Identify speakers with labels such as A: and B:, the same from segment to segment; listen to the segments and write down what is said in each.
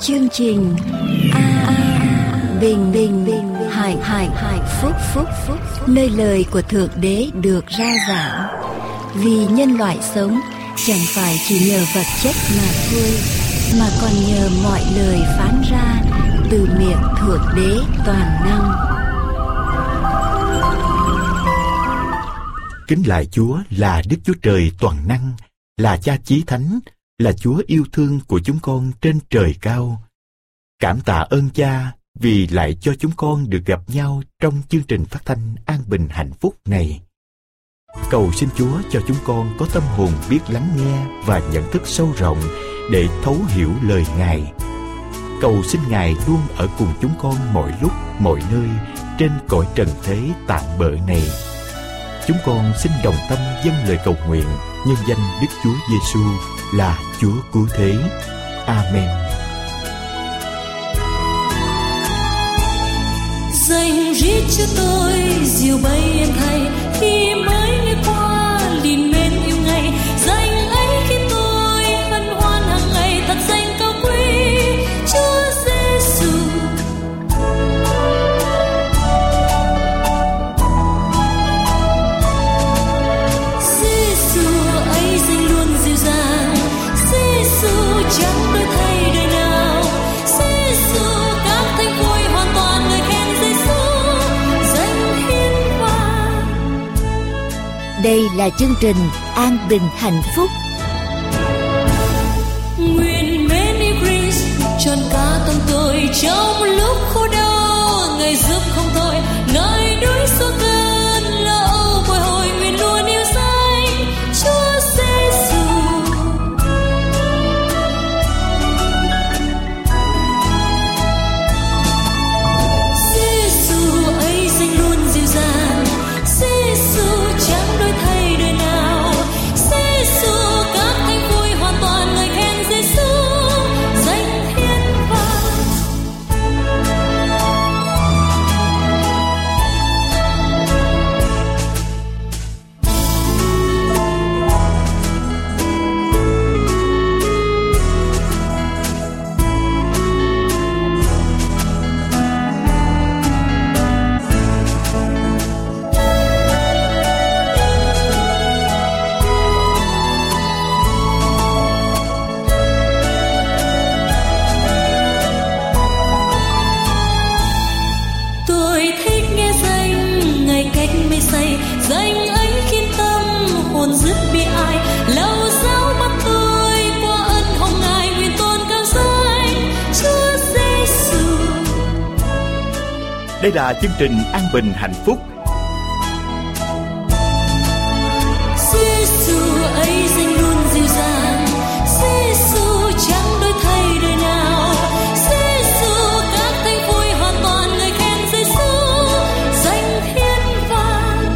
A: Chương trình Bình Bình Hạnh Phúc, nơi lời của Thượng Đế được rao giảng. Vì nhân loại sống chẳng phải chỉ nhờ vật chất mà thôi, mà còn nhờ mọi lời phán ra từ miệng Thượng Đế toàn năng.
B: Kính lạy Chúa là Đức Chúa Trời toàn năng, là Cha Chí Thánh, là Chúa yêu thương của chúng con trên trời cao. Cảm tạ ơn Cha vì lại cho chúng con được gặp nhau trong chương trình phát thanh An Bình Hạnh Phúc này. Cầu xin Chúa cho chúng con có tâm hồn biết lắng nghe và nhận thức sâu rộng để thấu hiểu lời Ngài. Cầu xin Ngài luôn ở cùng chúng con mọi lúc, mọi nơi trên cõi trần thế tạm bợ này. Chúng con xin đồng tâm dâng lời cầu nguyện nhân danh Đức Chúa Giêsu là Chúa Cứu Thế. Amen.
C: Dành riết cho tôi diều bay em thay khi mới nghe qua liền mến yêu ngày. Dành ấy khi tôi hân hoan hàng ngày thật danh cao quý Chúa Giêsu. Giêsu ấy danh luôn dịu dàng, Giêsu chẳng đổi thay đời nào. Giêsu các thánh vui hoàn toàn người khen Giêsu danh hiên hòa.
A: Đây là chương trình An Bình Hạnh Phúc.
C: Nguyện mến yêu Christ trọn cả tâm tôi trong lúc khổ đau, Ngài giúp không thôi, Ngài đuổi số cơn lo bồi hồi. Nguyện luôn yêu danh Chúa Giêsu. Giêsu ấy danh luôn dịu dàng, Giêsu chẳng đổi thay đời nào. Giêsu các thánh vui hoàn toàn người khen Giêsu danh hiên vàng. Tôi thích nghe danh ngày cách mê say, danh ấy khiến tâm hồn dứt bi ai. Lâu dấu mắt tôi qua ân hồng Ngài, nguyện tôn cao danh Chúa Giêsu.
B: Đây là chương trình An Bình Hạnh Phúc.
C: Giêsu ấy danh luôn dịu dàng, Giêsu chẳng đổi thay đời nào. Giêsu các thánh vui hoàn toàn người khen Giêsu danh hiên vàng.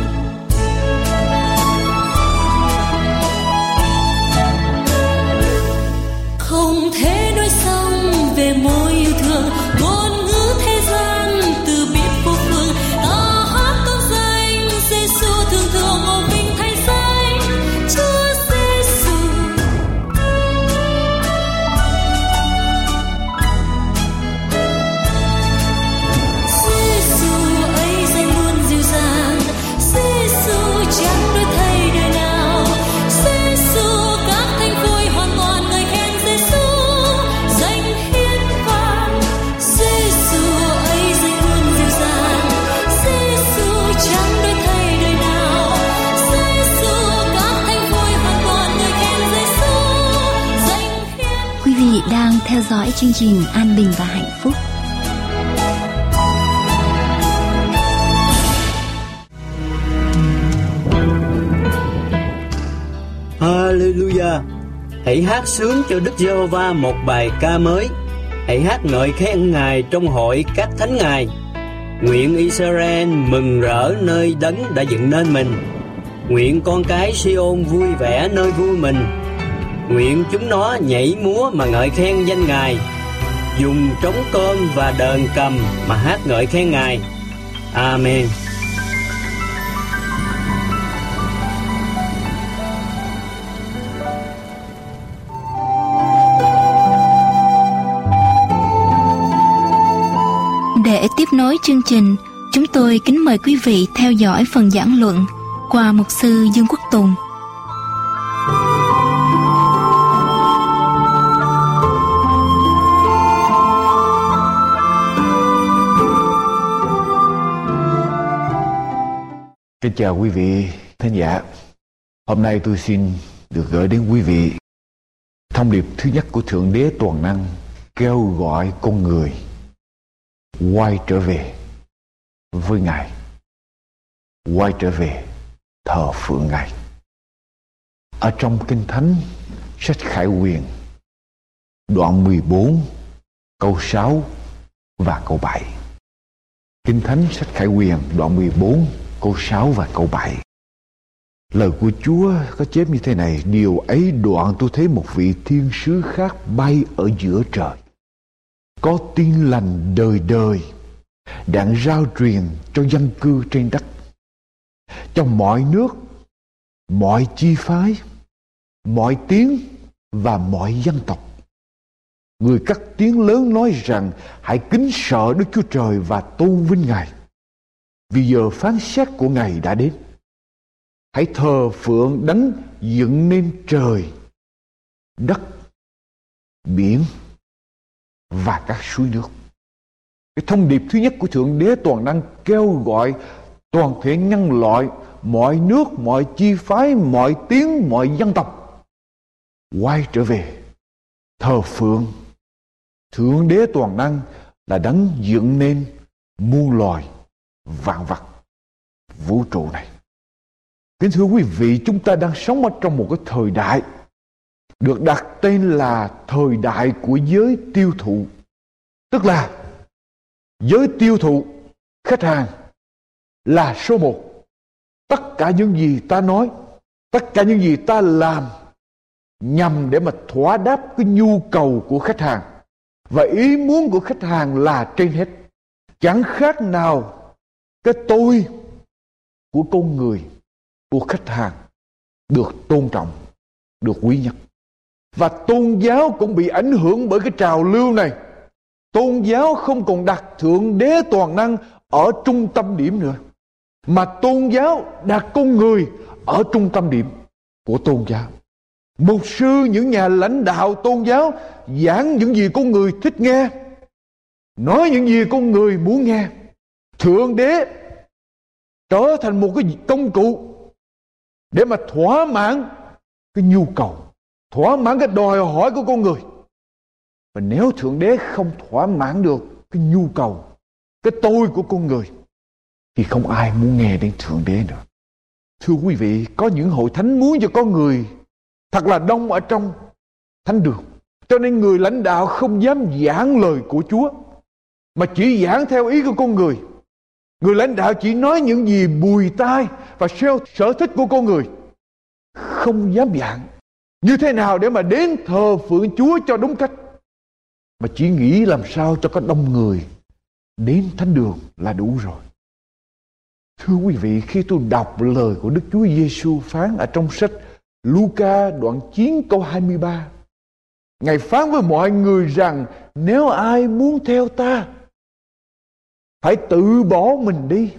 C: Không thể nói xong về mối yêu thương, ngôn ngữ thế gian từ biết vô phương. Ta hát tôn danh Giêsu thương thương ngộ vinh thay danh Chúa Giêsu. Giêsu ấy danh luôn dịu dàng, Giêsu chẳng đổi thay đời nào. Giêsu các thánh vui hoàn toàn người khen Giêsu danh hiên vàng. Giêsu ấy danh luôn dịu dàng, Giêsu chẳng đổi thay đời nào. Giêsu các thánh vui hoàn toàn người khen Giêsu danh hiên.
A: Quý vị đang theo dõi chương trình An Bình và Hạnh Phúc.
D: Hallelujah! Hãy hát sướng cho Đức Giê-hô-va một bài ca mới. Hãy hát ngợi khen Ngài trong hội các thánh Ngài. Nguyện Israel mừng rỡ nơi Đấng đã dựng nên mình. Nguyện con cái Si-ôn vui vẻ nơi vui mình. Nguyện chúng nó nhảy múa mà ngợi khen danh Ngài, dùng trống cơm và đờn cầm mà hát ngợi khen Ngài. Amen.
A: để tiếp nối chương trình, chúng tôi kính mời quý vị theo dõi phần giảng luận qua mục sư Dương Quốc Tùng.
E: Kính chào quý vị thính giả. Hôm nay tôi xin được gửi đến quý vị thông điệp thứ nhất của Thượng Đế Toàn Năng kêu gọi con người quay trở về với Ngài, quay trở về thờ phượng Ngài. Ở trong Kinh Thánh sách Khải Huyền đoạn 14 câu 6 và câu 7. Kinh Thánh sách Khải Huyền đoạn 14 câu 6 và câu 7. Lời của Chúa có chép như thế này: điều ấy đoạn tôi thấy một vị thiên sứ khác bay ở giữa trời, có tin lành đời đời, đang rao truyền cho dân cư trên đất, cho mọi nước, mọi chi phái, mọi tiếng và mọi dân tộc. Người cất tiếng lớn nói rằng: hãy kính sợ Đức Chúa Trời và tôn vinh Ngài, vì giờ phán xét của Ngài đã đến. Hãy thờ phượng Đấng dựng nên trời, đất, biển và các suối nước. Cái thông điệp thứ nhất của Thượng Đế Toàn Năng kêu gọi toàn thể nhân loại, mọi nước, mọi chi phái, mọi tiếng, mọi dân tộc quay trở về thờ phượng Thượng Đế Toàn Năng là Đấng dựng nên muôn loài vạn vật vũ trụ này. Kính thưa quý vị, chúng ta đang sống ở trong một cái thời đại được đặt tên là thời đại của giới tiêu thụ. Tức là giới tiêu thụ, khách hàng là số một. Tất cả những gì ta nói, tất cả những gì ta làm nhằm để mà thỏa đáp cái nhu cầu của khách hàng, và ý muốn của khách hàng là trên hết. Chẳng khác nào cái tôi của con người, của khách hàng được tôn trọng, được quý nhất. Và tôn giáo cũng bị ảnh hưởng bởi cái trào lưu này. Tôn giáo không còn đặt Thượng Đế Toàn Năng ở trung tâm điểm nữa, mà tôn giáo đặt con người ở trung tâm điểm của tôn giáo. Mục sư, những nhà lãnh đạo tôn giáo giảng những gì con người thích nghe, nói những gì con người muốn nghe. Thượng Đế trở thành một cái công cụ để mà thỏa mãn cái nhu cầu, thỏa mãn cái đòi hỏi của con người. Và nếu Thượng Đế không thỏa mãn được cái nhu cầu, cái tôi của con người, thì không ai muốn nghe đến Thượng Đế nữa. Thưa quý vị, có những hội thánh muốn cho con người thật là đông ở trong thánh đường, cho nên người lãnh đạo không dám giảng lời của Chúa, mà chỉ giảng theo ý của con người. Người lãnh đạo chỉ nói những gì bùi tai và theo sở thích của con người, không dám giảng như thế nào để mà đến thờ phượng Chúa cho đúng cách, mà chỉ nghĩ làm sao cho có đông người đến thánh đường là đủ rồi. Thưa quý vị, khi tôi đọc lời của Đức Chúa Giêsu phán ở trong sách Luca đoạn 9 câu 23, Ngài phán với mọi người rằng: nếu ai muốn theo ta, phải tự bỏ mình đi,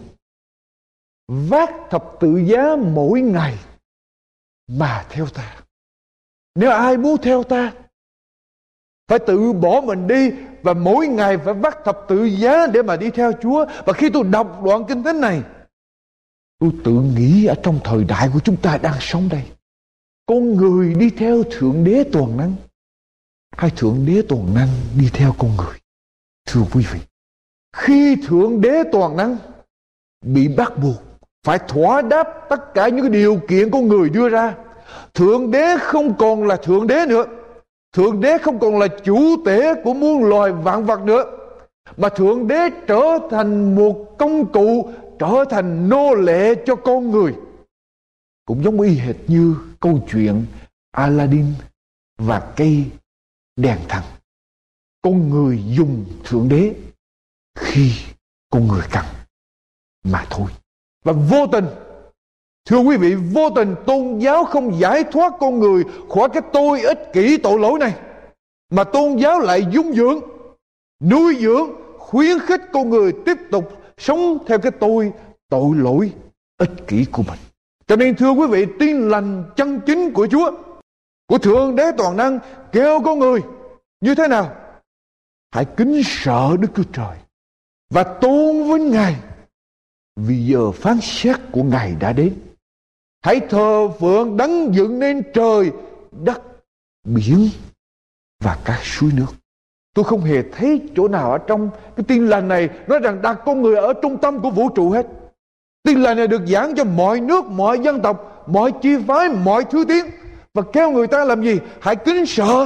E: vác thập tự giá mỗi ngày mà theo ta. Nếu ai muốn theo ta, phải tự bỏ mình đi và mỗi ngày phải vác thập tự giá để mà đi theo Chúa. Và khi tôi đọc đoạn kinh thánh này, tôi tự nghĩ ở trong thời đại của chúng ta đang sống đây, con người đi theo Thượng Đế Toàn Năng hay Thượng Đế Toàn Năng đi theo con người? Thưa quý vị, khi Thượng Đế Toàn Năng bị bắt buộc phải thỏa đáp tất cả những cái điều kiện con người đưa ra, Thượng Đế không còn là Thượng Đế nữa. Thượng Đế không còn là chủ tể của muôn loài vạn vật nữa, mà Thượng Đế trở thành một công cụ, trở thành nô lệ cho con người. Cũng giống y hệt như câu chuyện Aladdin và cây đèn thần. Con người dùng Thượng Đế khi con người cần mà thôi. Và vô tình, thưa quý vị, vô tình tôn giáo không giải thoát con người khỏi cái tôi ích kỷ tội lỗi này, mà tôn giáo lại dung dưỡng, nuôi dưỡng, khuyến khích con người tiếp tục sống theo cái tội lỗi ích kỷ của mình. Cho nên thưa quý vị, tin lành chân chính của Chúa, của Thượng Đế toàn năng kêu con người như thế nào? Hãy kính sợ Đức Chúa Trời và tôn vinh Ngài, vì giờ phán xét của Ngài đã đến. Hãy thờ phượng đấng dựng nên trời, đất, biển và các suối nước. Tôi không hề thấy chỗ nào ở trong cái tin lành này nói rằng đặt con người ở trung tâm của vũ trụ hết. Tin lành này được giảng cho mọi nước, mọi dân tộc, mọi chi phái, mọi thứ tiếng, và kêu người ta làm gì? Hãy kính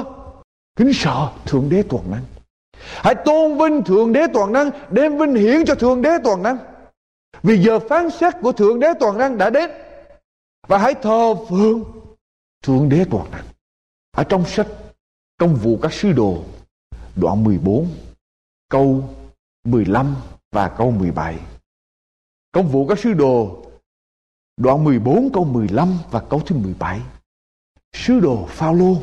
E: sợ Thượng Đế toàn năng. Hãy tôn vinh Thượng Đế toàn năng, đem vinh hiển cho Thượng Đế toàn năng, vì giờ phán xét của Thượng Đế toàn năng đã đến. Và hãy thờ phượng Thượng Đế toàn năng. Ở trong sách Công vụ các sứ đồ đoạn 14 câu 15 và câu 17. Công vụ các sứ đồ đoạn 14 câu 15 và câu thứ 17. Sứ đồ Phao-lô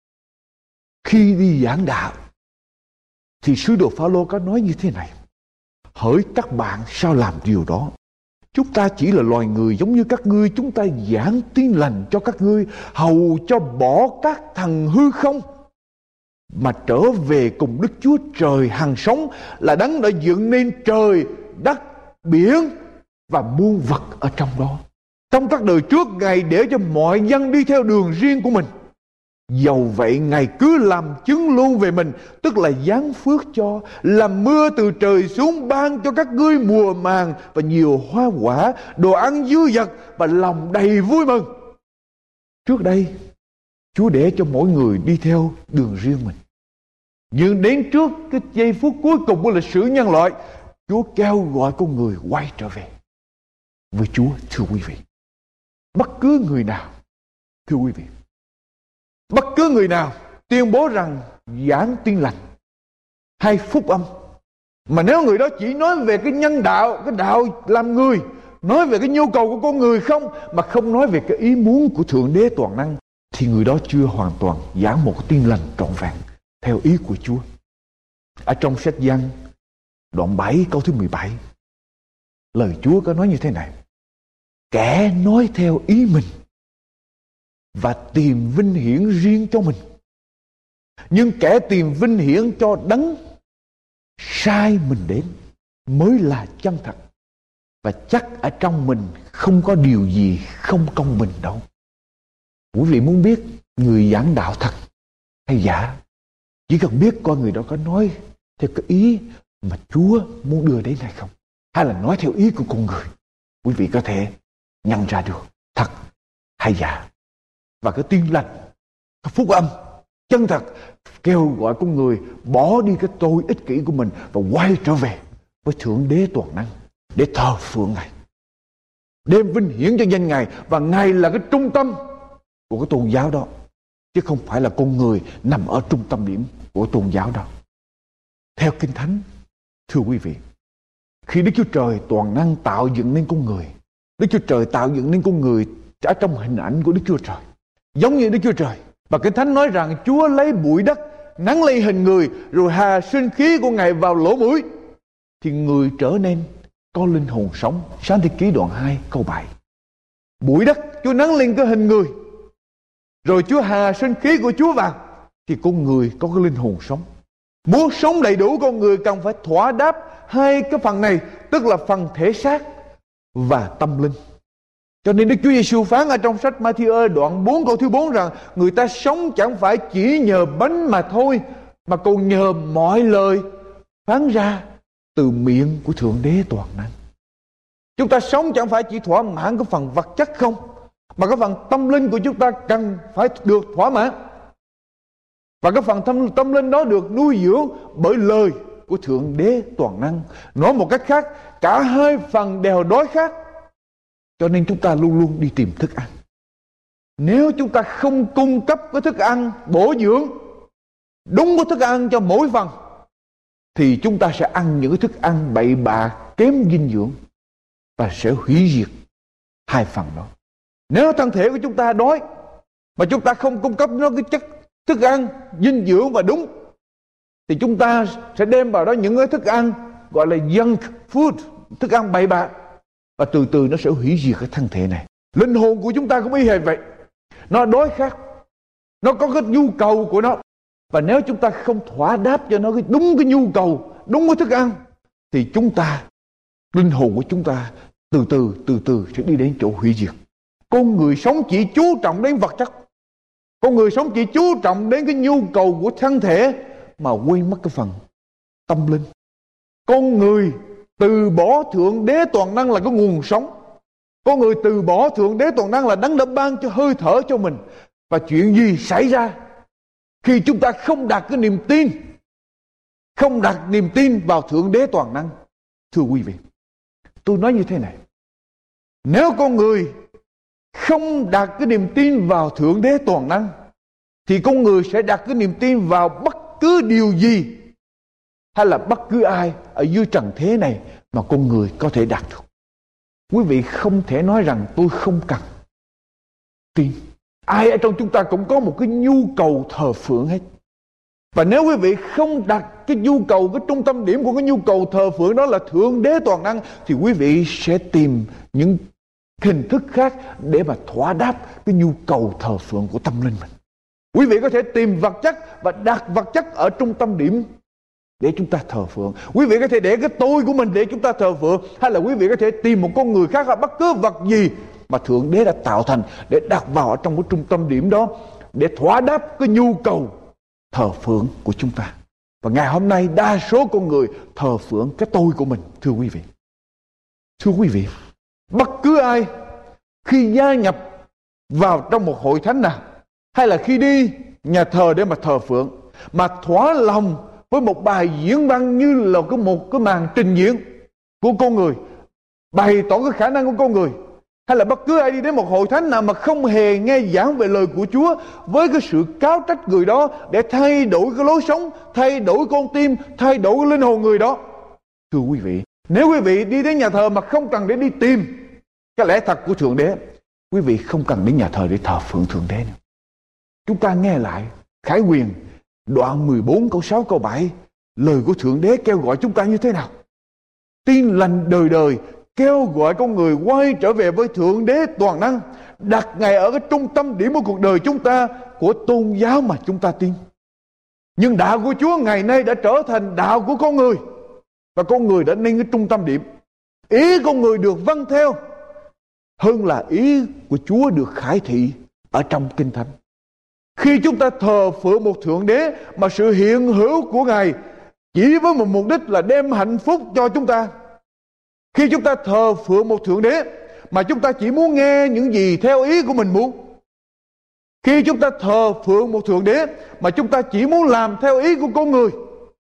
E: khi đi giảng đạo thì sứ đồ Phao-lô có nói như thế này: hỡi các bạn, sao làm điều đó? Chúng ta chỉ là loài người giống như các ngươi. Chúng ta giảng tin lành cho các ngươi, hầu cho bỏ các thần hư không mà trở về cùng Đức Chúa Trời hằng sống, là đấng đã dựng nên trời, đất, biển và muôn vật ở trong đó. Trong các đời trước, Ngài để cho mọi dân đi theo đường riêng của mình. Dầu vậy, Ngài cứ làm chứng luôn về mình, tức là giáng phước cho, làm mưa từ trời xuống, ban cho các ngươi mùa màng và nhiều hoa quả, đồ ăn dư dật và lòng đầy vui mừng. Trước đây, Chúa để cho mỗi người đi theo đường riêng mình. Nhưng đến trước cái giây phút cuối cùng của lịch sử nhân loại, Chúa kêu gọi con người quay trở về với Chúa. Thưa quý vị, bất cứ người nào, thưa quý vị, bất cứ người nào tuyên bố rằng giảng tin lành hay phúc âm, mà nếu người đó chỉ nói về cái nhân đạo, cái đạo làm người, nói về cái nhu cầu của con người không, mà không nói về cái ý muốn của Thượng Đế toàn năng, thì người đó chưa hoàn toàn giảng một cái tin lành trọn vẹn theo ý của Chúa. Ở trong sách Giăng đoạn 7 câu thứ 17, lời Chúa có nói như thế này: kẻ nói theo ý mình và tìm vinh hiển riêng cho mình, nhưng kẻ tìm vinh hiển cho đấng sai mình đến mới là chân thật, và chắc ở trong mình không có điều gì không công bình đâu. Quý vị muốn biết người giảng đạo thật hay giả, chỉ cần biết coi người đó có nói theo cái ý mà Chúa muốn đưa đến hay không, hay là nói theo ý của con người. Quý vị có thể nhận ra được thật hay giả. Và cái tin lành, cái phúc âm chân thật kêu gọi con người bỏ đi cái tôi ích kỷ của mình và quay trở về với Thượng Đế toàn năng để thờ phượng Ngài, đem vinh hiển cho danh Ngài, và Ngài là cái trung tâm của cái tôn giáo đó, chứ không phải là con người nằm ở trung tâm điểm của tôn giáo đó. Theo Kinh Thánh, thưa quý vị, khi Đức Chúa Trời toàn năng tạo dựng nên con người, Đức Chúa Trời tạo dựng nên con người ở trong hình ảnh của Đức Chúa Trời, giống như Đức Chúa Trời. Và Kinh Thánh nói rằng Chúa lấy bụi đất nắn lên hình người, rồi hà sinh khí của Ngài vào lỗ mũi, thì người trở nên có linh hồn sống. Sáng Thế Ký đoạn 2 câu 7. Bụi đất Chúa nắn lên cái hình người, rồi Chúa hà sinh khí của Chúa vào, thì con người có cái linh hồn sống. Muốn sống đầy đủ, con người cần phải thỏa đáp hai cái phần này, tức là phần thể xác và tâm linh. Cho nên Đức Chúa Giêsu phán ở trong sách Ma-thi-ơ đoạn 4 câu thứ 4 rằng người ta sống chẳng phải chỉ nhờ bánh mà thôi, mà còn nhờ mọi lời phán ra từ miệng của Thượng Đế toàn năng. Chúng ta sống chẳng phải chỉ thỏa mãn cái phần vật chất không, mà cái phần tâm linh của chúng ta cần phải được thỏa mãn. Và cái phần tâm linh đó được nuôi dưỡng bởi lời của Thượng Đế toàn năng. Nói một cách khác, cả hai phần đều đói khát, cho nên chúng ta luôn luôn đi tìm thức ăn. Nếu chúng ta không cung cấp cái thức ăn bổ dưỡng đúng cái thức ăn cho mỗi phần, thì chúng ta sẽ ăn những cái thức ăn bậy bạ kém dinh dưỡng và sẽ hủy diệt hai phần đó. Nếu thân thể của chúng ta đói mà chúng ta không cung cấp nó cái chất thức ăn dinh dưỡng và đúng, thì chúng ta sẽ đem vào đó những cái thức ăn gọi là junk food, thức ăn bậy bạ, và từ từ nó sẽ hủy diệt cái thân thể này. Linh hồn của chúng ta cũng y hệt vậy. Nó đói khát, nó có cái nhu cầu của nó, và nếu chúng ta không thỏa đáp cho nó đúng cái nhu cầu, đúng cái thức ăn, thì linh hồn của chúng ta từ từ sẽ đi đến chỗ hủy diệt. Con người sống chỉ chú trọng đến vật chất, con người sống chỉ chú trọng đến cái nhu cầu của thân thể mà quên mất cái phần tâm linh. Con người từ bỏ Thượng Đế toàn năng là cái nguồn sống. Con người từ bỏ Thượng Đế toàn năng là Đấng đã ban cho hơi thở cho mình. Và chuyện gì xảy ra khi chúng ta không đặt cái niềm tin, không đặt niềm tin vào Thượng Đế toàn năng? Thưa quý vị, tôi nói như thế này: nếu con người không đặt cái niềm tin vào Thượng Đế toàn năng, thì con người sẽ đặt cái niềm tin vào bất cứ điều gì hay là bất cứ ai ở dưới trần thế này mà con người có thể đạt được. Quý vị không thể nói rằng tôi không cần tin. Ai ở trong chúng ta cũng có một cái nhu cầu thờ phượng hết. Và nếu quý vị không đặt cái nhu cầu, cái trung tâm điểm của cái nhu cầu thờ phượng đó là Thượng Đế toàn năng, thì quý vị sẽ tìm những hình thức khác để mà thỏa đáp cái nhu cầu thờ phượng của tâm linh mình. Quý vị có thể tìm vật chất và đặt vật chất ở trung tâm điểm để chúng ta thờ phượng. Quý vị có thể để cái tôi của mình để chúng ta thờ phượng, hay là quý vị có thể tìm một con người khác hoặc bất cứ vật gì mà Thượng Đế đã tạo thành để đặt vào ở trong cái trung tâm điểm đó để thỏa đáp cái nhu cầu thờ phượng của chúng ta. Và ngày hôm nay đa số con người thờ phượng cái tôi của mình. Thưa quý vị, bất cứ ai khi gia nhập vào trong một hội thánh nào, hay là khi đi nhà thờ để mà thờ phượng, mà thỏa lòng với một bài diễn văn như là một cái màn trình diễn của con người, bày tỏ cái khả năng của con người, hay là bất cứ ai đi đến một hội thánh nào mà không hề nghe giảng về lời của Chúa với cái sự cáo trách người đó để thay đổi cái lối sống, thay đổi con tim, thay đổi cái linh hồn người đó. Thưa quý vị, nếu quý vị đi đến nhà thờ mà không cần để đi tìm cái lẽ thật của Thượng Đế, quý vị không cần đến nhà thờ để thờ phượng Thượng Đế nữa. Chúng ta nghe lại Khải Huyền đoạn 14 câu 6 câu 7, lời của Thượng Đế kêu gọi chúng ta như thế nào? Tin lành đời đời kêu gọi con người quay trở về với Thượng Đế toàn năng, đặt Ngài ở cái trung tâm điểm của cuộc đời chúng ta, của tôn giáo mà chúng ta tin. Nhưng đạo của Chúa ngày nay đã trở thành đạo của con người, và con người đã nên cái trung tâm điểm. Ý con người được vâng theo hơn là ý của Chúa được khải thị ở trong Kinh Thánh. Khi chúng ta thờ phượng một Thượng Đế mà sự hiện hữu của Ngài chỉ với một mục đích là đem hạnh phúc cho chúng ta, khi chúng ta thờ phượng một Thượng Đế mà chúng ta chỉ muốn nghe những gì theo ý của mình muốn, khi chúng ta thờ phượng một Thượng Đế mà chúng ta chỉ muốn làm theo ý của con người,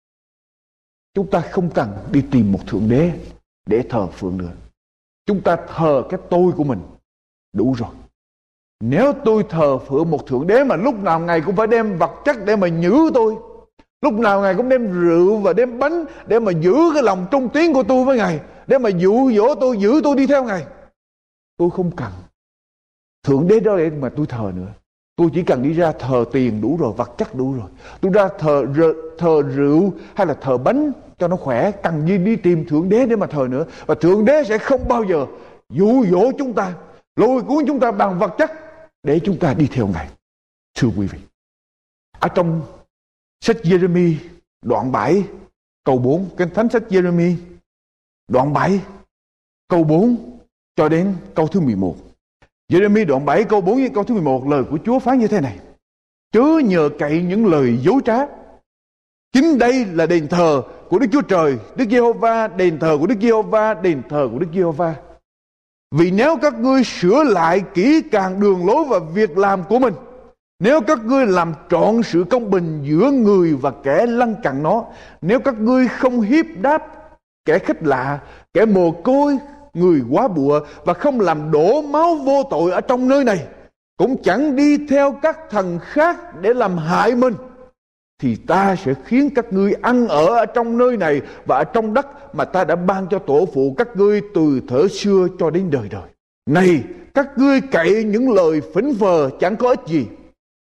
E: chúng ta không cần đi tìm một Thượng Đế để thờ phượng nữa. Chúng ta thờ cái tôi của mình đủ rồi. Nếu tôi thờ phượng một Thượng Đế mà lúc nào Ngài cũng phải đem vật chất để mà nhử tôi, lúc nào Ngài cũng đem rượu và đem bánh để mà giữ cái lòng trung tín của tôi với Ngài, để mà dụ dỗ tôi, giữ tôi đi theo Ngài, tôi không cần Thượng Đế đó để mà tôi thờ nữa. Tôi chỉ cần đi ra thờ tiền đủ rồi, vật chất đủ rồi. Tôi ra thờ rượu hay là thờ bánh cho nó khỏe, cần gì đi tìm Thượng Đế để mà thờ nữa. Và Thượng Đế sẽ không bao giờ dụ dỗ chúng ta, lôi cuốn chúng ta bằng vật chất để chúng ta đi theo Ngài. Thưa quý vị, ở trong sách Giê-rê-mi đoạn 7 câu 4, Kinh Thánh sách Giê-rê-mi đoạn 7 câu 4 cho đến câu thứ 11. Giê-rê-mi đoạn 7 câu 4 đến câu thứ 11, lời của Chúa phán như thế này: chớ nhờ cậy những lời dối trá. Chính đây là đền thờ của Đức Chúa Trời, Đức Giê-hô-va, đền thờ của Đức Giê-hô-va, đền thờ của Đức Giê-hô-va. Vì nếu các ngươi sửa lại kỹ càng đường lối và việc làm của mình, nếu các ngươi làm trọn sự công bình giữa người và kẻ lân cận nó, nếu các ngươi không hiếp đáp kẻ khích lạ, kẻ mồ côi, người quá bụa, và không làm đổ máu vô tội ở trong nơi này, cũng chẳng đi theo các thần khác để làm hại mình, thì ta sẽ khiến các ngươi ăn ở trong nơi này và ở trong đất mà ta đã ban cho tổ phụ các ngươi từ thuở xưa cho đến đời đời. Này, các ngươi cậy những lời phỉnh phờ chẳng có ích gì,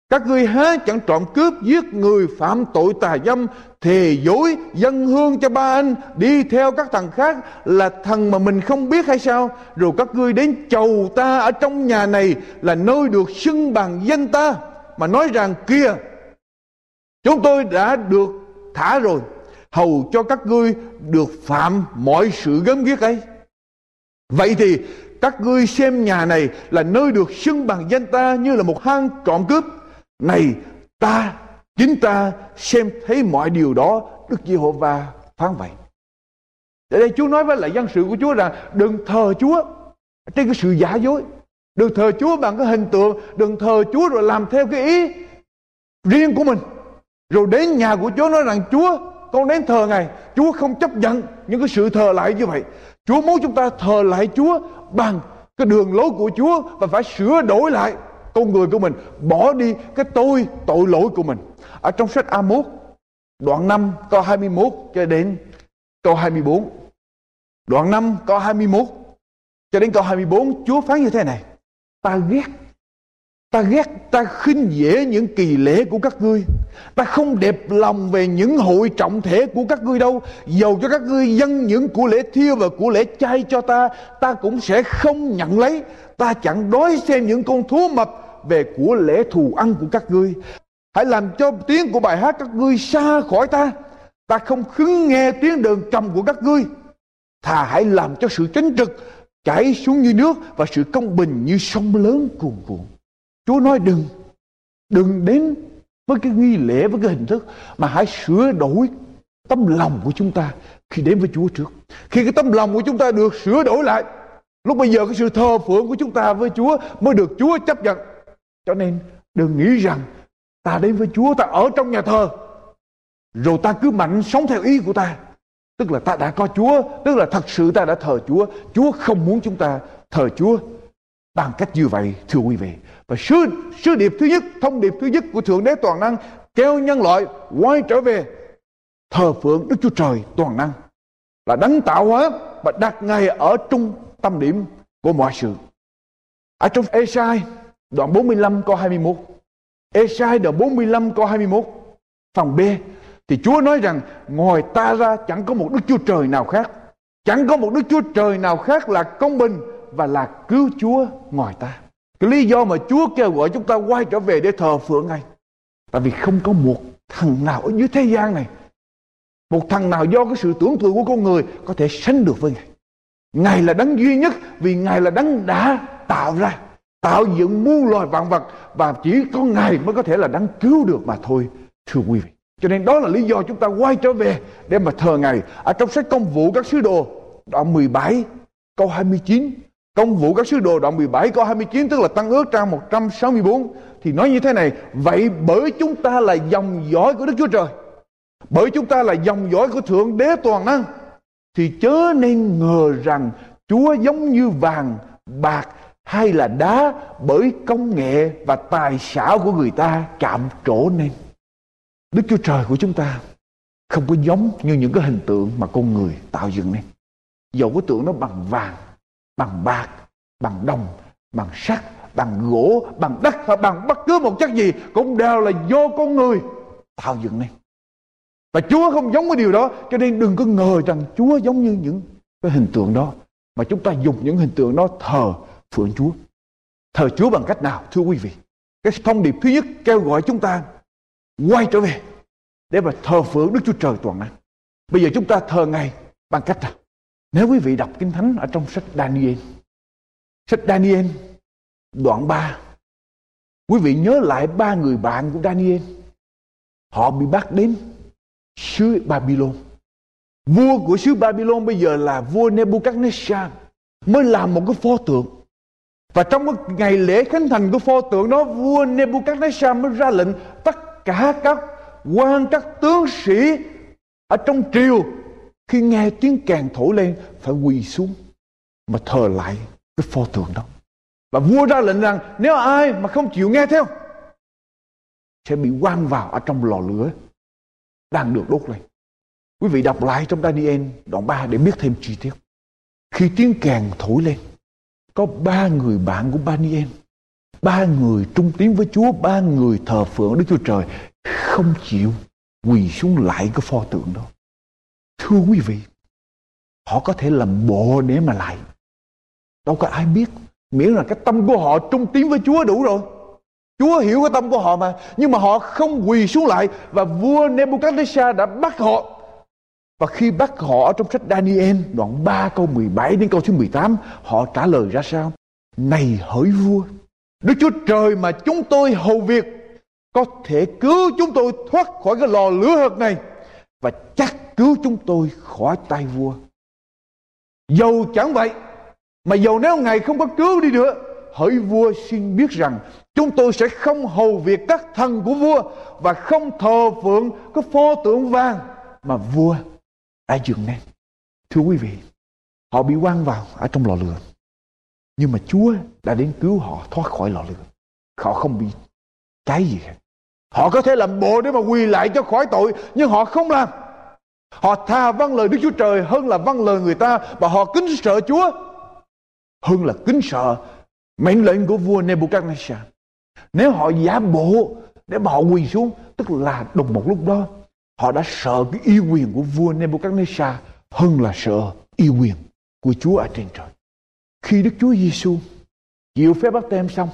E: Các ngươi há chẳng trộm cướp, giết người, phạm tội tà dâm, thề dối, dâng hương cho ba anh, đi theo các thằng khác là thằng mà mình không biết hay sao? Rồi các ngươi đến chầu ta ở trong nhà này là nơi được xưng bằng danh ta, mà nói rằng kìa, chúng tôi đã được thả rồi, hầu cho các ngươi được phạm mọi sự gớm ghiếc ấy. Vậy thì các ngươi xem nhà này là nơi được xưng bằng danh ta như là một hang trộm cướp. Này chính ta xem thấy mọi điều đó, Đức Giê-hô-va phán vậy. Ở đây Chúa nói với lại dân sự của Chúa rằng đừng thờ Chúa trên cái sự giả dối, đừng thờ Chúa bằng cái hình tượng, đừng thờ Chúa rồi làm theo cái ý riêng của mình. Rồi đến nhà của Chúa nói rằng Chúa, con đến thờ Ngài. Chúa không chấp nhận những cái sự thờ lại như vậy. Chúa muốn chúng ta thờ lại Chúa bằng cái đường lối của Chúa, và phải sửa đổi lại con người của mình, bỏ đi cái tội lỗi của mình. Ở trong sách A-mốt đoạn 5 câu 21 cho đến câu 24. Đoạn 5 câu 21 cho đến câu 24, Chúa phán như thế này: Ta khinh dễ những kỳ lễ của các ngươi. Ta không đẹp lòng về những hội trọng thể của các ngươi đâu. Dầu cho các ngươi dâng những của lễ thiêu và của lễ chay cho ta, ta cũng sẽ không nhận lấy. Ta chẳng đói xem những con thú mập về của lễ thù ăn của các ngươi. Hãy làm cho tiếng của bài hát các ngươi xa khỏi ta. Ta không khứng nghe tiếng đờn trầm của các ngươi. Thà hãy làm cho sự chánh trực chảy xuống như nước, và sự công bình như sông lớn cuồn cuộn. Chúa nói đừng đến với cái nghi lễ, với cái hình thức, mà hãy sửa đổi tấm lòng của chúng ta khi đến với Chúa trước. Khi cái tấm lòng của chúng ta được sửa đổi lại, lúc bây giờ cái sự thờ phượng của chúng ta với Chúa mới được Chúa chấp nhận. Cho nên đừng nghĩ rằng ta đến với Chúa, ta ở trong nhà thờ, rồi ta cứ mạnh sống theo ý của ta, tức là ta đã có Chúa, tức là thật sự ta đã thờ Chúa. Chúa không muốn chúng ta thờ Chúa bằng cách như vậy, thưa quý vị. Và sứ điệp thứ nhất, thông điệp thứ nhất của Thượng Đế toàn năng kêu nhân loại quay trở về thờ phượng Đức Chúa Trời toàn năng, là đấng tạo hóa, và đặt Ngài ở trung tâm điểm của mọi sự. Ở trong Ê-sai đoạn 45 câu 21, Ê-sai đoạn 45 câu 21 phần B, thì Chúa nói rằng ngoài ta ra chẳng có một Đức Chúa Trời nào khác, chẳng có một Đức Chúa Trời nào khác là công bình và là cứu Chúa ngoài ta. Cái lý do mà Chúa kêu gọi chúng ta quay trở về để thờ phượng Ngài, tại vì không có một thằng nào ở dưới thế gian này, một thằng nào do cái sự tưởng tượng của con người có thể sánh được với Ngài. Ngài là đấng duy nhất, vì Ngài là đấng đã tạo ra, tạo dựng muôn loài vạn vật, và chỉ có Ngài mới có thể là đấng cứu được mà thôi, thưa quý vị. Cho nên đó là lý do chúng ta quay trở về để mà thờ Ngài. Ở trong sách Công vụ các sứ đồ đoạn 17 câu 29, Công vụ các sứ đồ đoạn 17 câu 29, tức là Tăng ước trang 164, thì nói như thế này: vậy bởi chúng ta là dòng dõi của Đức Chúa Trời, bởi chúng ta là dòng dõi của Thượng Đế toàn năng, thì chớ nên ngờ rằng Chúa giống như vàng, bạc hay là đá, bởi công nghệ và tài xảo của người ta chạm trổ nên. Đức Chúa Trời của chúng ta không có giống như những cái hình tượng mà con người tạo dựng nên. Dầu cái tượng nó bằng vàng, bằng bạc, bằng đồng, bằng sắt, bằng gỗ, bằng đất, hoặc bằng bất cứ một chất gì, cũng đều là do con người tạo dựng nên. Và Chúa không giống cái điều đó, cho nên đừng có ngờ rằng Chúa giống như những cái hình tượng đó, mà chúng ta dùng những hình tượng đó thờ phượng Chúa. Thờ Chúa bằng cách nào, thưa quý vị? Cái thông điệp thứ nhất kêu gọi chúng ta quay trở về để mà thờ phượng Đức Chúa Trời toàn năng. Bây giờ chúng ta thờ Ngài bằng cách nào? Nếu quý vị đọc Kinh Thánh ở trong sách Daniel, sách Daniel đoạn 3, quý vị nhớ lại 3 người bạn của Daniel. Họ bị bắt đến xứ Babylon. Vua của xứ Babylon bây giờ là vua Nebuchadnezzar mới làm một cái pho tượng. Và trong cái ngày lễ khánh thành của pho tượng đó, vua Nebuchadnezzar mới ra lệnh tất cả các quan, các tướng sĩ ở trong triều, khi nghe tiếng kèn thổi lên phải quỳ xuống mà thờ lại cái pho tượng đó. Và vua ra lệnh rằng nếu ai mà không chịu nghe theo sẽ bị quăng vào ở trong lò lửa đang được đốt lên. Quý vị đọc lại trong Daniel đoạn 3 để biết thêm chi tiết. Khi tiếng kèn thổi lên, có 3 người bạn của Daniel ba người trung tín với Chúa, ba người thờ phượng Đức Chúa Trời không chịu quỳ xuống lại cái pho tượng đó. Thưa quý vị, họ có thể làm bộ để mà lại, đâu có ai biết, miễn là cái tâm của họ trung tín với Chúa đủ rồi. Chúa hiểu cái tâm của họ mà. Nhưng mà họ không quỳ xuống lại, và vua Nebuchadnezzar đã bắt họ. Và khi bắt họ ở trong sách Daniel đoạn 3 câu 17 đến câu thứ 18, họ trả lời ra sao? Này hỡi vua, Đức Chúa Trời mà chúng tôi hầu việc có thể cứu chúng tôi thoát khỏi cái lò lửa hực này, và chắc cứu chúng tôi khỏi tay vua. Dầu chẳng vậy, mà dầu nếu Ngài không có cứu đi nữa, hỡi vua xin biết rằng chúng tôi sẽ không hầu việc các thần của vua, và không thờ phượng cái pho tượng vàng mà vua đã dựng nên. Thưa quý vị, họ bị quăng vào ở trong lò lửa, nhưng mà Chúa đã đến cứu họ thoát khỏi lò lửa. Họ không bị cháy gì hết. Họ có thể làm bộ để mà quỳ lại cho khỏi tội, nhưng họ không làm. Họ thà vâng lời Đức Chúa Trời hơn là vâng lời người ta, và họ kính sợ Chúa hơn là kính sợ mệnh lệnh của vua Nebuchadnezzar. Nếu họ giả bộ để mà họ quỳ xuống, tức là đồng một lúc đó họ đã sợ cái uy quyền của vua Nebuchadnezzar hơn là sợ uy quyền của Chúa ở trên trời. Khi Đức Chúa Giêsu chịu phép báp têm xong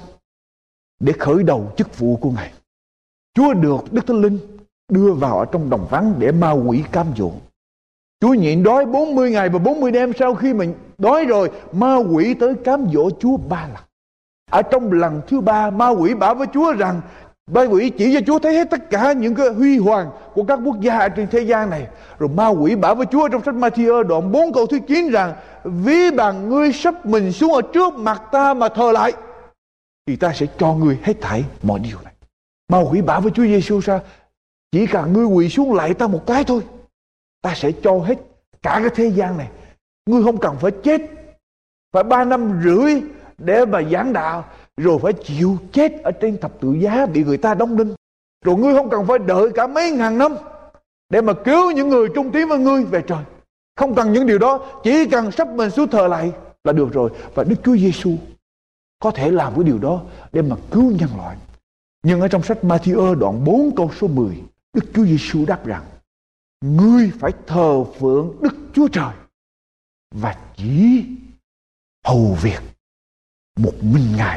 E: để khởi đầu chức vụ của Ngài, Chúa được Đức Thánh Linh đưa vào ở trong đồng vắng để ma quỷ cám dỗ. Chúa nhịn đói 40 ngày và 40 đêm. Sau khi mình đói rồi, ma quỷ tới cám dỗ Chúa 3 lần. Ở trong lần thứ 3, ma quỷ bảo với Chúa rằng, ma quỷ chỉ cho Chúa thấy hết tất cả những cái huy hoàng của các quốc gia ở trên thế gian này. Rồi ma quỷ bảo với Chúa trong sách Ma-thi-ơ đoạn 4 câu thứ 9 rằng, ví bằng ngươi sắp mình xuống ở trước mặt ta mà thờ lại, thì ta sẽ cho ngươi hết thảy mọi điều này. Ma quỷ bảo với Chúa Giêsu sao? Chỉ cần ngươi quỳ xuống lại ta một cái thôi, ta sẽ cho hết cả cái thế gian này. Ngươi không cần phải chết, phải 3 năm rưỡi để mà giảng đạo, rồi phải chịu chết ở trên thập tự giá bị người ta đóng đinh. Rồi ngươi không cần phải đợi cả mấy ngàn năm để mà cứu những người trung tín với ngươi về trời. Không cần những điều đó, chỉ cần sắp mình xuống thờ lại là được rồi. Và Đức Chúa Giêsu có thể làm cái điều đó để mà cứu nhân loại. Nhưng ở trong sách Ma-thi-ơ đoạn 4 câu số 10, Đức Chúa Giêsu đáp rằng, ngươi phải thờ phượng Đức Chúa Trời và chỉ hầu việc một mình Ngài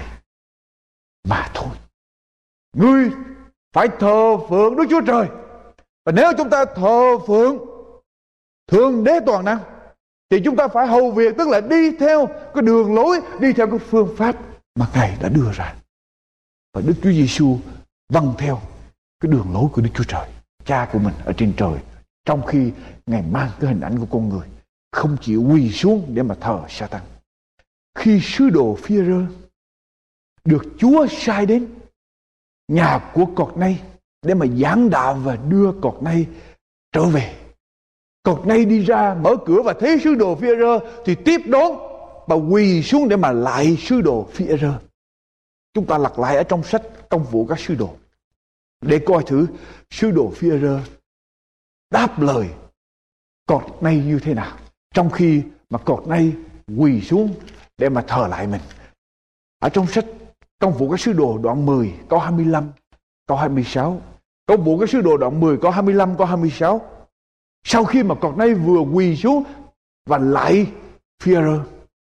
E: mà thôi. Ngươi phải thờ phượng Đức Chúa Trời. Và nếu chúng ta thờ phượng Thượng Đế toàn năng, thì chúng ta phải hầu việc, tức là đi theo cái đường lối, đi theo cái phương pháp mà Ngài đã đưa ra. Và Đức Chúa Giêsu vâng theo cái đường lối của Đức Chúa Trời, Cha của mình ở trên trời, trong khi Ngài mang cái hình ảnh của con người, không chịu quỳ xuống để mà thờ Sa-tan. Khi sứ đồ Phi-e-rơ được Chúa sai đến nhà của Cọt-nay để mà giảng đạo và đưa Cọt-nay trở về, Cọt-nay đi ra mở cửa và thấy sứ đồ Phi-e-rơ thì tiếp đón và quỳ xuống để mà lại sứ đồ Phi-e-rơ. Chúng ta lật lại ở trong sách Công vụ các sứ đồ để coi thử sứ đồ Phi-e-rơ đáp lời Cọt-nay như thế nào, trong khi mà Cọt-nay quỳ xuống để mà thờ lại mình. Ở trong sách Công vụ các sứ đồ đoạn 10 câu 25 câu 26, Công vụ các sứ đồ đoạn 10 câu 25 câu 26, sau khi mà Cọt-nay vừa quỳ xuống và lại Phi-e-rơ,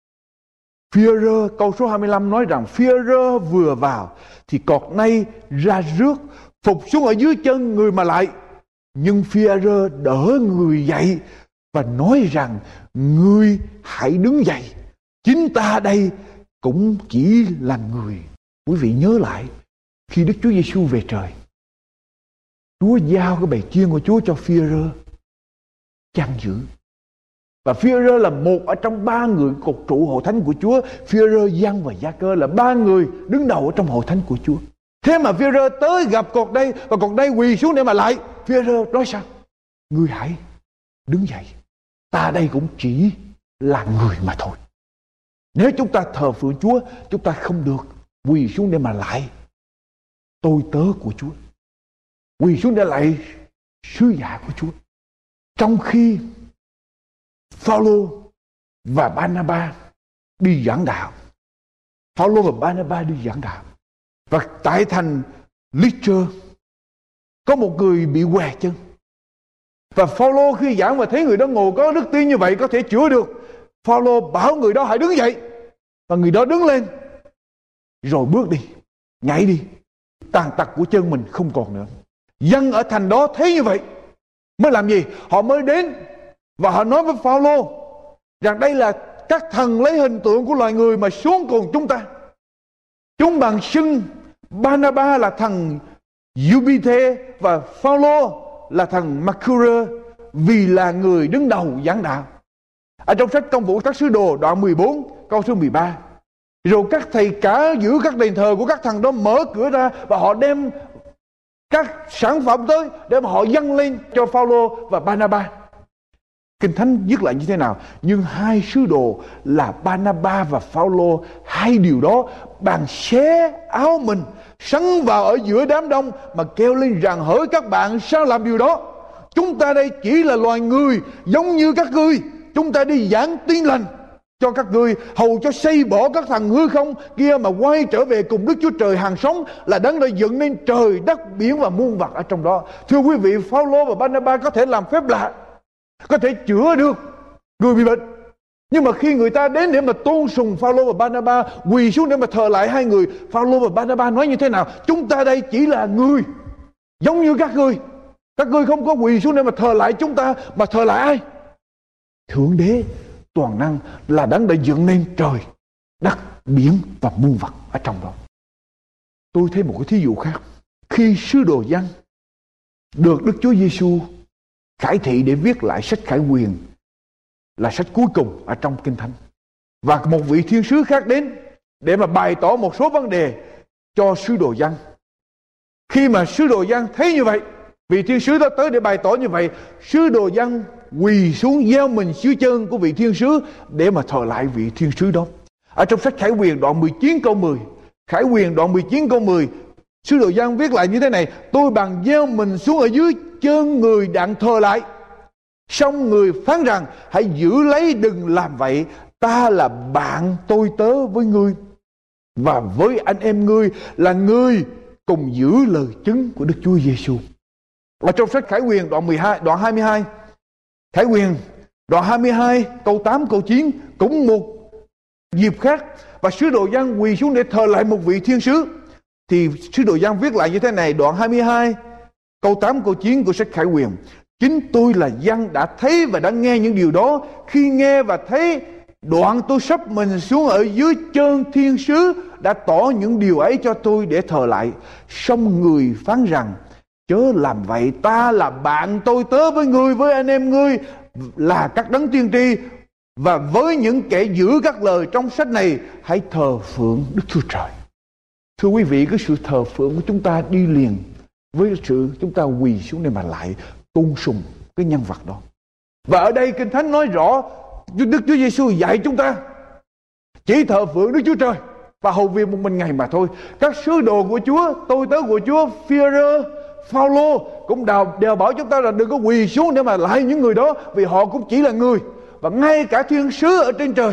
E: Phi-e-rơ câu số 25 nói rằng Phi-e-rơ vừa vào thì Cọt-nay ra rước phục xuống ở dưới chân người mà lại, nhưng Phi-e-rơ đỡ người dậy và nói rằng ngươi hãy đứng dậy, chính ta đây cũng chỉ là người. Quý vị nhớ lại khi Đức Chúa Giêsu về trời, Chúa giao cái bầy chiên của Chúa cho Phi-e-rơ chăn giữ. Và Phi-e-rơ là một ở trong 3 người cột trụ hội thánh của Chúa. Phi-e-rơ, Giăng và Gia-cơ là 3 người đứng đầu ở trong hội thánh của Chúa. Thế mà Phi-e-rơ tới gặp Cọt-nay và Cọt-nay quỳ xuống để mà lại. Phi-e-rơ nói sao? Ngươi hãy đứng dậy, ta đây cũng chỉ là người mà thôi. Nếu chúng ta thờ phượng Chúa, chúng ta không được quỳ xuống để mà lại tôi tớ của Chúa, quỳ xuống để lại sứ giả của Chúa. Trong khi Phao-lô và Ba-na-ba đi giảng đạo, Phao-lô và Ba-na-ba đi giảng đạo, Và tại thành Lystra có một người bị què chân. Và Phaolô khi giảng và thấy người đó ngồi có đức tin như vậy có thể chữa được, Phaolô bảo người đó hãy đứng dậy. Và người đó đứng lên, rồi bước đi, nhảy đi. Tàn tật của chân mình không còn nữa. Dân ở thành đó thấy như vậy mới làm gì? Họ mới đến và họ nói với Phaolô rằng đây là các thần lấy hình tượng của loài người mà xuống cùng chúng ta. Chúng bằng xưng Barnabas là thần Jupiter và Phaolô là thần Mercury vì là người đứng đầu giảng đạo. Ở trong sách Công vụ các sứ đồ đoạn 14 câu số 13. Rồi các thầy cả giữ các đền thờ của các thần đó mở cửa ra và họ đem các sản phẩm tới để mà họ dâng lên cho Phaolô và Barnabas. Kinh Thánh viết lại như thế nào? Nhưng hai sứ đồ là Barnabas và Phaolô, hai điều đó bàn xé áo mình, sắn vào ở giữa đám đông mà kêu lên rằng: hỡi các bạn, sao làm điều đó? Chúng ta đây chỉ là loài người giống như các ngươi. Chúng ta đi giảng tin lành cho các ngươi, hầu cho xây bỏ các thần hư không kia mà quay trở về cùng Đức Chúa Trời hàng sống, là đấng đã dựng nên trời đất biển và muôn vật ở trong đó. Thưa quý vị, Phaolô và Barnabas có thể làm phép lạ, có thể chữa được người bị bệnh, nhưng mà khi người ta đến để mà tôn sùng Phaolô và Barnabas, quỳ xuống để mà thờ lại hai người, Phaolô và Barnabas nói như thế nào? Chúng ta đây chỉ là người giống như các ngươi. Các ngươi không có quỳ xuống để mà thờ lại chúng ta, mà thờ lại ai? Thượng Đế toàn năng, là đấng đã dựng nên trời đất biển và muôn vật ở trong đó. Tôi thấy một cái thí dụ khác. Khi sứ đồ Giăng được Đức Chúa Giêsu khải thị để viết lại sách Khải Huyền, là sách cuối cùng ở trong Kinh Thánh, và một vị thiên sứ khác đến để mà bày tỏ một số vấn đề cho sứ đồ Giăng. Khi mà sứ đồ Giăng thấy như vậy, vị thiên sứ đó tới để bày tỏ như vậy, sứ đồ Giăng quỳ xuống gieo mình dưới chân của vị thiên sứ để mà thờ lại vị thiên sứ đó. Ở trong sách Khải Huyền đoạn 19 câu 10, Khải Huyền đoạn 19 câu 10, sứ đồ Giăng viết lại như thế này: tôi bằng gieo mình xuống ở dưới chân người đặng thờ lại. Xong người phán rằng: hãy giữ lấy, đừng làm vậy. Ta là bạn tôi tớ với ngươi, và với anh em ngươi là ngươi cùng giữ lời chứng của Đức Chúa Giêsu. Ở trong sách Khải Huyền đoạn 12, đoạn 22, Khải Huyền đoạn 22 câu 8 câu 9, cũng một dịp khác, và sứ đồ Giăng quỳ xuống để thờ lại một vị thiên sứ, thì sứ đồ Giăng viết lại như thế này, đoạn 22 câu 8 câu 9 của sách Khải Huyền: chính tôi là Giăng đã thấy và đã nghe những điều đó. Khi nghe và thấy, đoạn tôi sắp mình xuống ở dưới chân thiên sứ đã tỏ những điều ấy cho tôi để thờ lại. Xong người phán rằng: chớ làm vậy, ta là bạn tôi tớ với ngươi, với anh em ngươi là các đấng tiên tri, và với những kẻ giữ các lời trong sách này, hãy thờ phượng Đức Chúa Trời. Thưa quý vị, cái sự thờ phượng của chúng ta đi liền với sự chúng ta quỳ xuống để mà lại tôn sùng cái nhân vật đó. Và ở đây Kinh Thánh nói rõ, Đức Chúa Giêsu dạy chúng ta chỉ thờ phượng Đức Chúa Trời và hầu việc một mình Ngài mà thôi. Các sứ đồ của Chúa, tôi tớ của Chúa, Phi-e-rơ, Phao-lô cũng đều bảo chúng ta là đừng có quỳ xuống để mà lại những người đó, vì họ cũng chỉ là người. Và ngay cả thiên sứ ở trên trời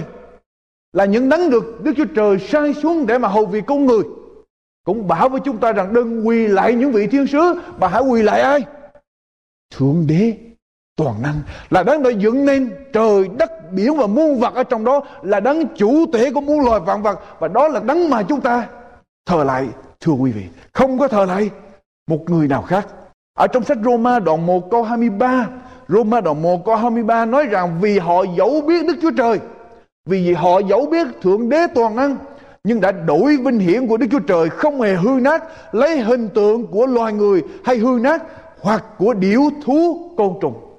E: là những đấng được Đức Chúa Trời sai xuống để mà hầu việc con người, cũng bảo với chúng ta rằng đừng quỳ lại những vị thiên sứ, mà hãy quỳ lại ai? Thượng Đế toàn năng, là đấng đã dựng nên trời đất biển và muôn vật ở trong đó, là đấng chủ thể của muôn loài vạn vật, và đó là đấng mà chúng ta thờ lại. Thưa quý vị, không có thờ lại một người nào khác. Ở trong sách Roma đoạn 1 câu 23, Roma đoạn 1 câu 23 nói rằng: vì họ dẫu biết Đức Chúa Trời, vì họ dẫu biết Thượng Đế toàn năng, nhưng đã đổi vinh hiển của Đức Chúa Trời không hề hư nát, lấy hình tượng của loài người hay hư nát, hoặc của điểu thú côn trùng.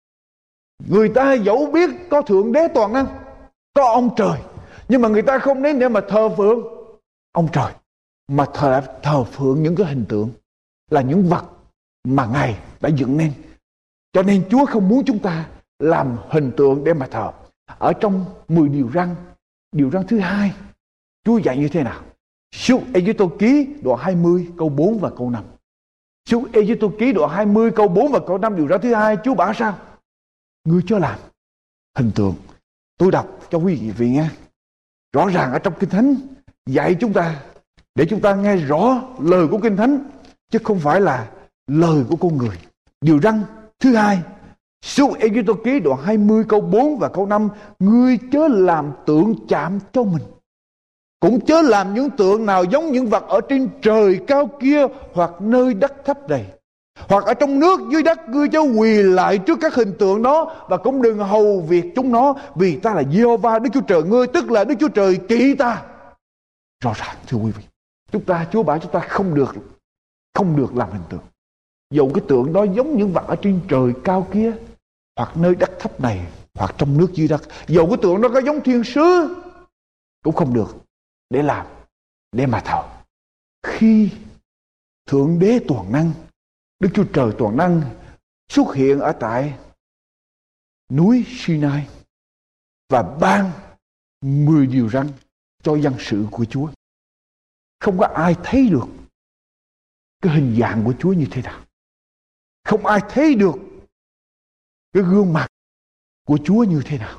E: Người ta dẫu biết có Thượng Đế toàn năng, có ông trời, nhưng mà người ta không đến để mà thờ phượng ông trời, mà thờ phượng những cái hình tượng, là những vật mà Ngài đã dựng nên. Cho nên Chúa không muốn chúng ta làm hình tượng để mà thờ. Ở trong 10 điều răn thứ 2, Chúa dạy như thế nào? Suốt Ê-giê-tô ký đoạn 20 câu 4 và câu 5. Suốt Ê-giê-tô ký đoạn 20 câu 4 và câu 5, điều răn thứ 2, Chúa bảo sao? Ngươi cho làm hình tượng. Tôi đọc cho quý vị nghe. Rõ ràng ở trong Kinh Thánh dạy chúng ta để chúng ta nghe rõ lời của Kinh Thánh, chứ không phải là lời của con người. Điều răn thứ hai, Xuất Ê-díp-tô ký đoạn 20 câu 4 và câu 5: ngươi chớ làm tượng chạm cho mình, cũng chớ làm những tượng nào giống những vật ở trên trời cao kia, hoặc nơi đất thấp này, hoặc ở trong nước dưới đất. Ngươi chớ quỳ lại trước các hình tượng đó, và cũng đừng hầu việc chúng nó, vì ta là Giê-hô-va Đức Chúa Trời ngươi, tức là Đức Chúa Trời kỵ ta. Rõ ràng thưa quý vị, Chúa bảo chúng ta không được làm hình tượng, dầu cái tượng đó giống những vật ở trên trời cao kia, hoặc nơi đất thấp này, hoặc trong nước dưới đất. Dầu cái tượng đó có giống thiên sứ cũng không được để làm, để mà thờ. Khi Thượng Đế toàn năng, Đức Chúa Trời toàn năng xuất hiện ở tại núi Sinai và ban 10 điều răn cho dân sự của Chúa, không có ai thấy được cái hình dạng của Chúa như thế nào, không ai thấy được cái gương mặt của Chúa như thế nào.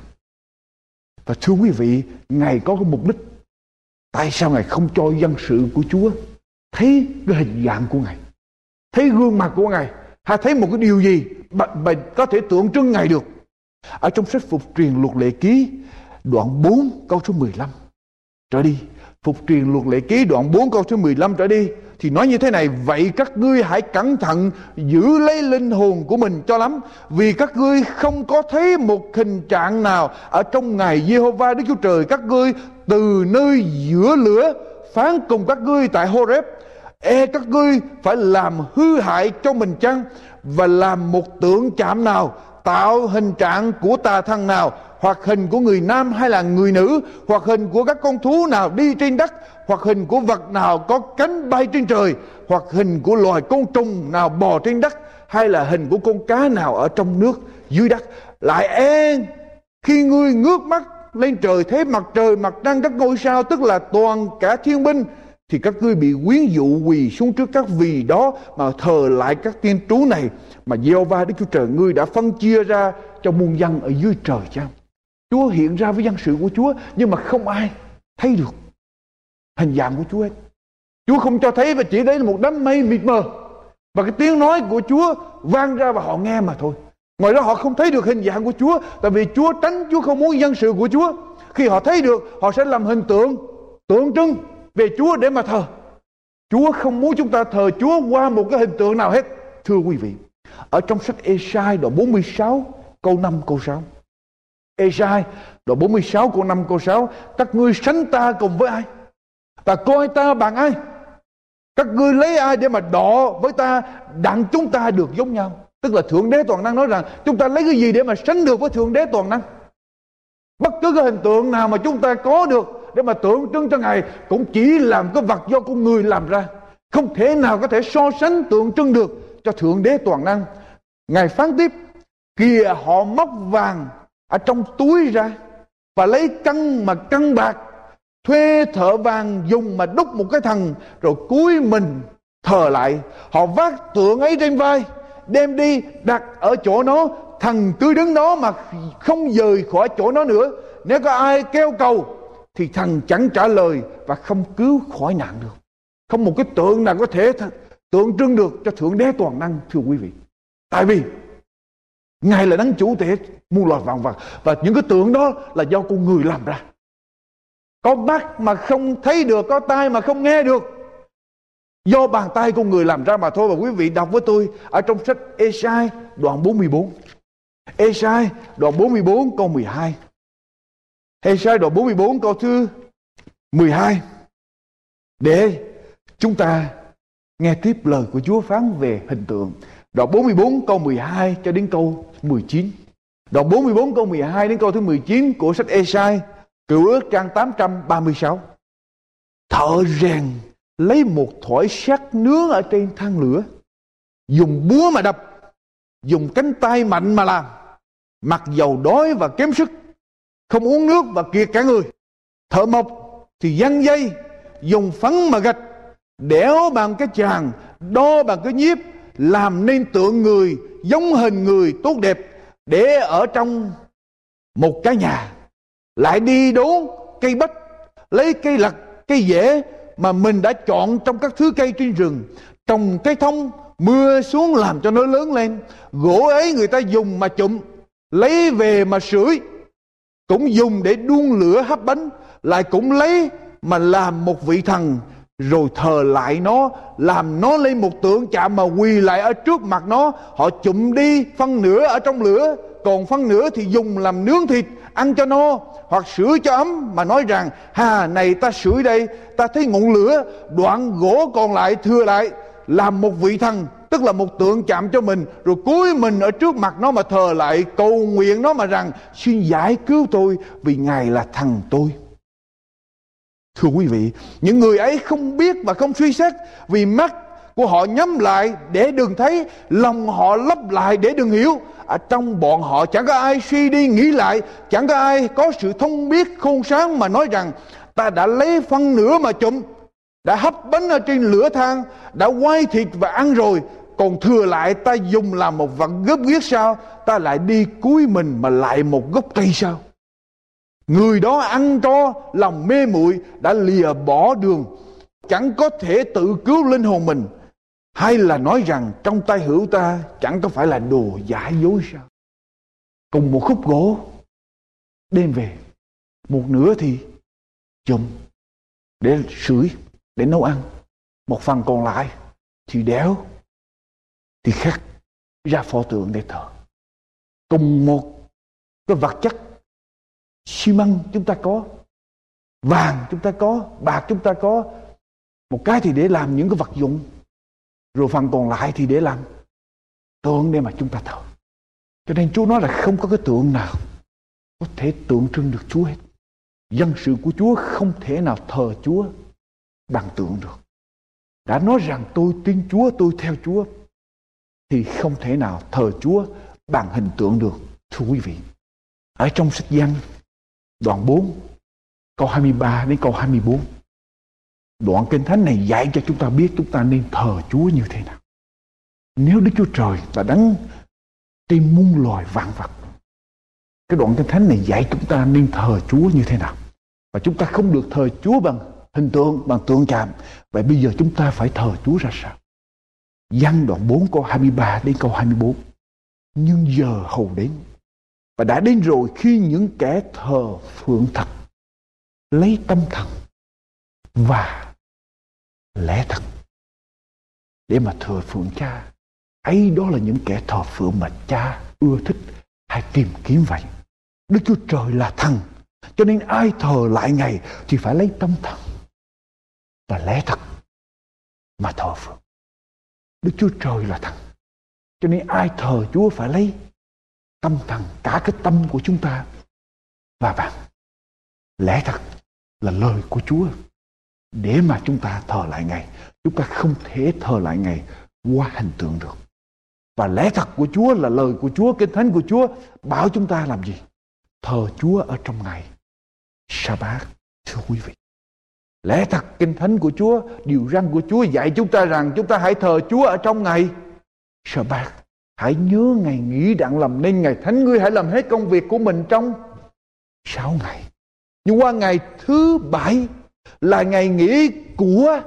E: Và thưa quý vị, Ngài có cái mục đích. Tại sao Ngài không cho dân sự của Chúa thấy cái hình dạng của Ngài, thấy gương mặt của Ngài, hay thấy một cái điều gì mà có thể tượng trưng Ngài được? Ở trong sách Phục truyền Luật Lệ Ký đoạn 4 câu số 15 trở đi, Phục truyền Luật Lệ Ký đoạn 4 câu số 15 trở đi thì nói như thế này: vậy các ngươi hãy cẩn thận giữ lấy linh hồn của mình cho lắm, vì các ngươi không có thấy một hình trạng nào ở trong ngày Giê-hô-va Đức Chúa Trời các ngươi từ nơi giữa lửa phán cùng các ngươi tại Hô-rép. Các ngươi phải làm hư hại cho mình chăng, và làm một tượng chạm nào, tạo hình trạng của tà thần nào, hoặc hình của người nam hay là người nữ, hoặc hình của các con thú nào đi trên đất, hoặc hình của vật nào có cánh bay trên trời, hoặc hình của loài côn trùng nào bò trên đất, hay là hình của con cá nào ở trong nước dưới đất. Lại khi ngươi ngước mắt lên trời thấy mặt trời, mặt trăng, các ngôi sao, tức là toàn cả thiên binh, thì các ngươi bị quyến dụ quỳ xuống trước các vì đó mà thờ lại các tiên trú này mà Giê-hô-va Đức Chúa Trời ngươi đã phân chia ra cho muôn dân ở dưới trời chăng? Chúa hiện ra với dân sự của Chúa, nhưng mà không ai thấy được hình dạng của Chúa hết. Chúa không cho thấy, và chỉ đấy là một đám mây mịt mờ, và cái tiếng nói của Chúa vang ra và họ nghe mà thôi. Ngoài đó họ không thấy được hình dạng của Chúa, tại vì Chúa tránh, Chúa không muốn dân sự của Chúa. Khi họ thấy được, họ sẽ làm hình tượng trưng về Chúa để mà thờ. Chúa không muốn chúng ta thờ Chúa qua một cái hình tượng nào hết. Thưa quý vị, ở trong sách Ê-sai đoạn 46 câu 5 câu 6, Ê-sai đoạn 46 câu 5 câu 6: các ngươi sánh ta cùng với ai, và coi ta bằng ai? Các ngươi lấy ai để mà đọ với ta, đặng chúng ta được giống nhau? Tức là Thượng Đế toàn năng nói rằng chúng ta lấy cái gì để mà sánh được với Thượng Đế toàn năng? Bất cứ cái hình tượng nào mà chúng ta có được để mà tượng trưng cho Ngài cũng chỉ làm cái vật do con người làm ra, không thể nào có thể so sánh tượng trưng được cho Thượng Đế toàn năng. Ngài phán tiếp: kìa họ móc vàng ở trong túi ra, và lấy cân bạc, thuê thợ vàng dùng mà đúc một cái thần, rồi cúi mình thờ lại. Họ vác tượng ấy trên vai, đem đi đặt ở chỗ nó, thần cứ đứng đó mà không rời khỏi chỗ nó nữa. Nếu có ai kêu cầu thì thần chẳng trả lời và không cứu khỏi nạn được. Không một cái tượng nào có thể tượng trưng được cho Thượng Đế toàn năng, thưa quý vị. Tại vì Ngài là đấng chủ thể muôn loài vạn vật, và những cái tượng đó là do con người làm ra. Có mắt mà không thấy được, có tai mà không nghe được, do bàn tay con người làm ra mà thôi. Và quý vị đọc với tôi ở trong sách Ê-sai đoạn 44. Ê-sai đoạn 44 câu 12. Ê-sai đoạn 44 câu thứ 12, để chúng ta nghe tiếp lời của Chúa phán về hình tượng. Đoạn 44 câu 12 cho đến câu 19. Đoạn 44 câu 12 đến câu thứ 19 của sách Ê-sai, Cựu Ước trang 836. Thợ rèn lấy một thỏi sắt nướng ở trên than lửa, dùng búa mà đập, dùng cánh tay mạnh mà làm, mặc dầu đói và kém sức, không uống nước và kiệt cả người. Thợ mộc thì giăng dây, dùng phấn mà gạch, đẽo bằng cái chàng, đo bằng cái nhiếp, làm nên tượng người giống hình người tốt đẹp, để ở trong một cái nhà. Lại đi đốn cây bách, lấy cây lặt, cây dễ, mà mình đã chọn trong các thứ cây trên rừng. Trồng cây thông, mưa xuống làm cho nó lớn lên. Gỗ ấy người ta dùng mà chụm, lấy về mà sưởi, cũng dùng để đun lửa hấp bánh, lại cũng lấy mà làm một vị thần, rồi thờ lại nó, làm nó lên một tượng chạm mà quỳ lại ở trước mặt nó. Họ chụm đi phân nửa ở trong lửa, còn phân nửa thì dùng làm nướng thịt ăn cho no, hoặc sưởi cho ấm, mà nói rằng này ta sưởi đây, ta thấy ngọn lửa. Đoạn gỗ còn lại thừa lại làm một vị thần, tức là một tượng chạm cho mình, rồi cúi mình ở trước mặt nó mà thờ lại, cầu nguyện nó mà rằng xin giải cứu tôi vì Ngài là thần tôi. Thưa quý vị, những người ấy không biết và không suy xét, vì mắt của họ nhắm lại để đừng thấy, lòng họ lấp lại để đừng hiểu. Ở trong bọn họ chẳng có ai suy đi nghĩ lại, chẳng có ai có sự thông biết khôn sáng mà nói rằng ta đã lấy phân nửa mà chụm, đã hấp bánh ở trên lửa than, đã quay thịt và ăn rồi, còn thừa lại ta dùng làm một vật gớp ghiếc sao? Ta lại đi cúi mình mà lại một gốc cây sao? Người đó ăn cho lòng mê muội, đã lìa bỏ đường, chẳng có thể tự cứu linh hồn mình. Hay là nói rằng trong tay hữu ta chẳng có phải là đồ giả dối sao? Cùng một khúc gỗ đem về, một nửa thì chùm để sưởi, để nấu ăn, một phần còn lại thì đẽo, thì khắc ra pho tượng để thờ. Cùng một cái vật chất, xi măng chúng ta có, vàng chúng ta có, bạc chúng ta có, một cái thì để làm những cái vật dụng, rồi phần còn lại thì để làm tượng để mà chúng ta thờ. Cho nên Chúa nói là không có cái tượng nào có thể tượng trưng được Chúa hết. Dân sự của Chúa không thể nào thờ Chúa bằng tượng được. Đã nói rằng tôi tin Chúa, tôi theo Chúa, thì không thể nào thờ Chúa bằng hình tượng được. Thưa quý vị, ở trong sách Giăng đoạn 4 câu 23 đến câu 24, đoạn Kinh Thánh này dạy cho chúng ta biết chúng ta nên thờ Chúa như thế nào. Nếu Đức Chúa Trời là đấng trên muôn loài vạn vật, cái đoạn Kinh Thánh này dạy chúng ta nên thờ Chúa như thế nào. Và chúng ta không được thờ Chúa bằng hình tượng, bằng tượng chạm. Vậy bây giờ chúng ta phải thờ Chúa ra sao? Giăng đoạn 4 câu 23 đến câu 24. Nhưng giờ hầu đến, và đã đến rồi, khi những kẻ thờ phượng thật lấy tâm thần và lẽ thật để mà thờ phượng Cha. Ấy đó là những kẻ thờ phượng mà Cha ưa thích hay tìm kiếm vậy. Đức Chúa Trời là thần, cho nên ai thờ lại Ngài thì phải lấy tâm thần và lẽ thật mà thờ phượng. Đức Chúa Trời là thần, cho nên ai thờ Chúa phải lấy tâm thần, cả cái tâm của chúng ta và vàng. Lẽ thật là lời của Chúa để mà chúng ta thờ lại Ngài. Chúng ta không thể thờ lại Ngài qua hình tượng được. Và lẽ thật của Chúa là lời của Chúa, Kinh Thánh của Chúa bảo chúng ta làm gì? Thờ Chúa ở trong ngày Sa-bát. Thưa quý vị, lẽ thật Kinh Thánh của Chúa, điều răn của Chúa dạy chúng ta rằng chúng ta hãy thờ Chúa ở trong ngày Sa-bát. Hãy nhớ ngày nghỉ đặng làm nên ngày thánh, ngươi hãy làm hết công việc của mình trong 6 ngày. Nhưng qua ngày thứ 7 là ngày nghỉ của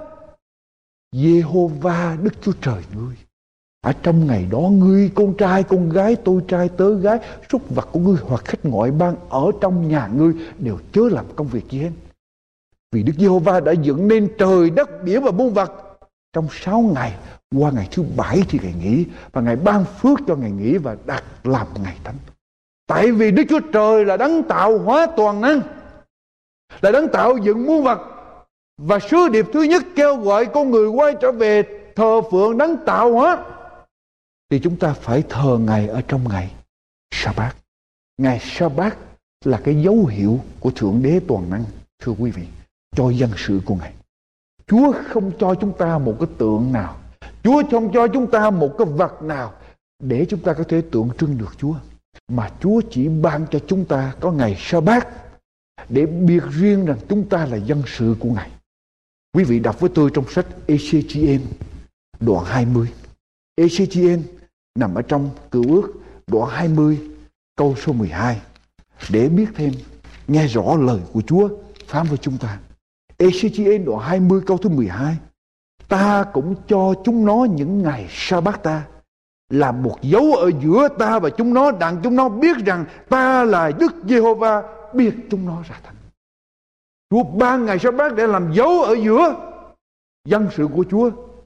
E: Giê-hô-va Đức Chúa Trời ngươi. Ở trong ngày đó, ngươi, con trai, con gái, tôi trai, tớ gái, súc vật của ngươi hoặc khách ngoại bang ở trong nhà ngươi đều chớ làm công việc gì hết. Vì Đức Giê-hô-va đã dựng nên trời đất biển và muôn vật trong 6 ngày. Qua ngày thứ 7 thì ngày nghỉ, và Ngài ban phước cho ngày nghỉ và đặt làm ngày thánh. Tại vì Đức Chúa Trời là đấng tạo hóa toàn năng, là đấng tạo dựng muôn vật, và sứ điệp thứ nhất kêu gọi con người quay trở về thờ phượng đấng tạo hóa, thì chúng ta phải thờ Ngài ở trong ngày Sa-bát. Ngày Sa-bát là cái dấu hiệu của Thượng Đế toàn năng, thưa quý vị, cho dân sự của Ngài. Chúa không cho chúng ta một cái tượng nào, Chúa không cho chúng ta một cái vật nào để chúng ta có thể tượng trưng được Chúa, mà Chúa chỉ ban cho chúng ta có ngày Sa-bát để biệt riêng rằng chúng ta là dân sự của Ngài. Quý vị đọc với tôi trong sách Ê-xê-chi-ên đoạn 20. Ê-xê-chi-ên nằm ở trong Cựu Ước đoạn 20 câu số 12 để biết thêm, nghe rõ lời của Chúa phán với chúng ta. Ê-xê-chi-ên đoạn 20 câu thứ 12. Ta cũng cho chúng nó những ngày sa-bát ta là một dấu ở giữa ta và chúng nó, đặng chúng nó biết rằng ta là Đức Giê-hô-va, biết chúng nó ra thánh. Chúa ban ngày sa-bát để làm dấu ở giữa dân sự của Chúa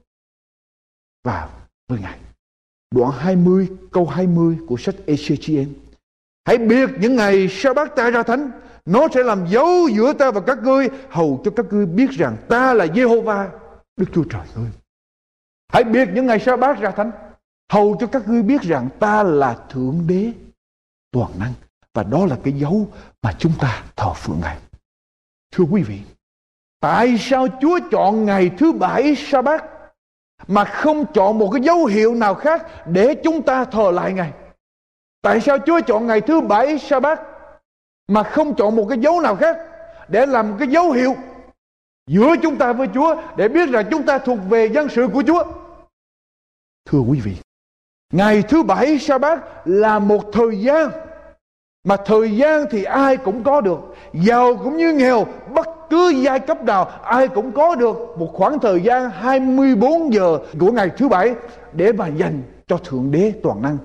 E: và với Ngài. Đoạn 20 câu 20 của sách Ê-xê-chi-ên. Hãy biết những ngày sa-bát ta ra thánh, nó sẽ làm dấu giữa ta và các ngươi, hầu cho các ngươi biết rằng ta là Giê-hô-va, Đức Chúa Trời ngươi. Hãy biết những ngày sa-bát ra thánh, hầu cho các ngươi biết rằng ta là Thượng Đế toàn năng. Và đó là cái dấu mà chúng ta thờ phượng Ngài. Thưa quý vị, tại sao Chúa chọn ngày thứ bảy sa-bát mà không chọn một cái dấu hiệu nào khác để chúng ta thờ lại Ngài? Tại sao Chúa chọn ngày thứ bảy sa-bát mà không chọn một cái dấu nào khác để làm một cái dấu hiệu giữa chúng ta với Chúa, để biết rằng chúng ta thuộc về dân sự của Chúa? Thưa quý vị, ngày thứ bảy sa-bát là một thời gian mà thời gian thì ai cũng có được, giàu cũng như nghèo, bất cứ giai cấp nào ai cũng có được một khoảng thời gian 24 giờ của ngày thứ bảy để mà dành cho Thượng Đế toàn năng.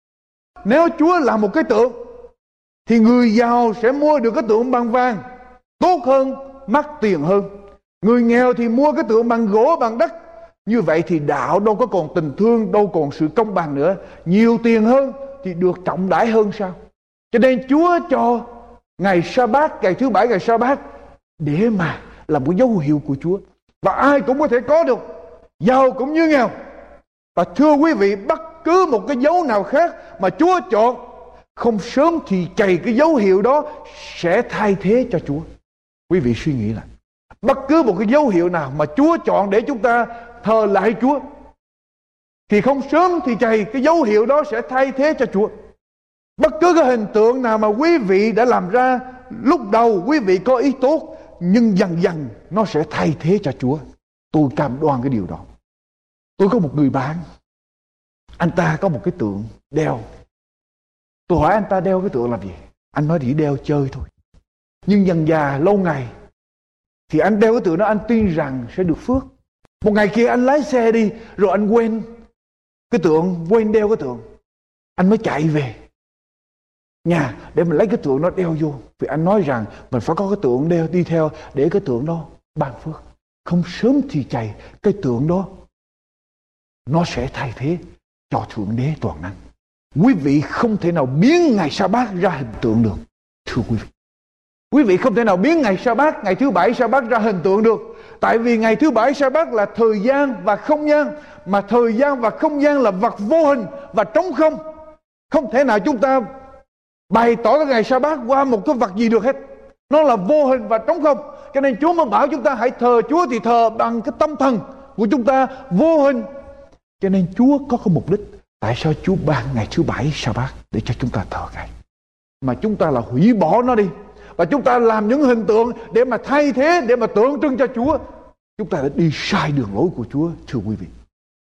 E: Nếu Chúa làm một cái tượng thì người giàu sẽ mua được cái tượng bằng vàng tốt hơn, mắc tiền hơn. Người nghèo thì mua cái tượng bằng gỗ, bằng đất. Như vậy thì đạo đâu có còn tình thương, đâu còn sự công bằng nữa. Nhiều tiền hơn thì được trọng đãi hơn sao? Cho nên Chúa cho ngày sa-bát, ngày thứ bảy, ngày sa-bát để mà làm một dấu hiệu của Chúa. Và ai cũng có thể có được, giàu cũng như nghèo. Và thưa quý vị, bất cứ một cái dấu nào khác mà Chúa chọn, không sớm thì chày cái dấu hiệu đó sẽ thay thế cho Chúa. Quý vị suy nghĩ lại, bất cứ một cái dấu hiệu nào mà Chúa chọn để chúng ta thờ lại Chúa, thì không sớm thì chày cái dấu hiệu đó sẽ thay thế cho Chúa. Bất cứ cái hình tượng nào mà quý vị đã làm ra, lúc đầu quý vị có ý tốt, nhưng dần dần nó sẽ thay thế cho Chúa. Tôi cam đoan cái điều đó. Tôi có một người bạn, anh ta có một cái tượng đeo. Tôi hỏi anh ta đeo cái tượng làm gì? Anh nói chỉ đeo chơi thôi. Nhưng dần dà lâu ngày thì anh đeo cái tượng đó, anh tin rằng sẽ được phước. Một ngày kia anh lái xe đi, rồi anh quên cái tượng, quên đeo cái tượng. Anh mới chạy về nhà để mình lấy cái tượng đó đeo vô. Vì anh nói rằng mình phải có cái tượng đeo đi theo để cái tượng đó ban phước. Không sớm thì chày cái tượng đó nó sẽ thay thế cho Thượng Đế toàn năng. Quý vị không thể nào biến ngày sa-bát ra hình tượng được. Thưa quý vị, quý vị không thể nào biến ngày sa-bát, ngày thứ bảy sa-bát ra hình tượng được. Tại vì ngày thứ bảy sa-bát là thời gian và không gian, mà thời gian và không gian là vật vô hình và trống không. Không thể nào chúng ta bày tỏ cái ngày sa-bát qua một cái vật gì được hết. Nó là vô hình và trống không. Cho nên Chúa mới bảo chúng ta hãy thờ Chúa thì thờ bằng cái tâm thần của chúng ta, vô hình. Cho nên Chúa có cái mục đích. Tại sao Chúa ban ngày thứ bảy sa-bát? Để cho chúng ta thờ Ngài. Mà chúng ta là hủy bỏ nó đi, và chúng ta làm những hình tượng để mà thay thế, để mà tượng trưng cho Chúa. Chúng ta đã đi sai đường lối của Chúa. Thưa quý vị,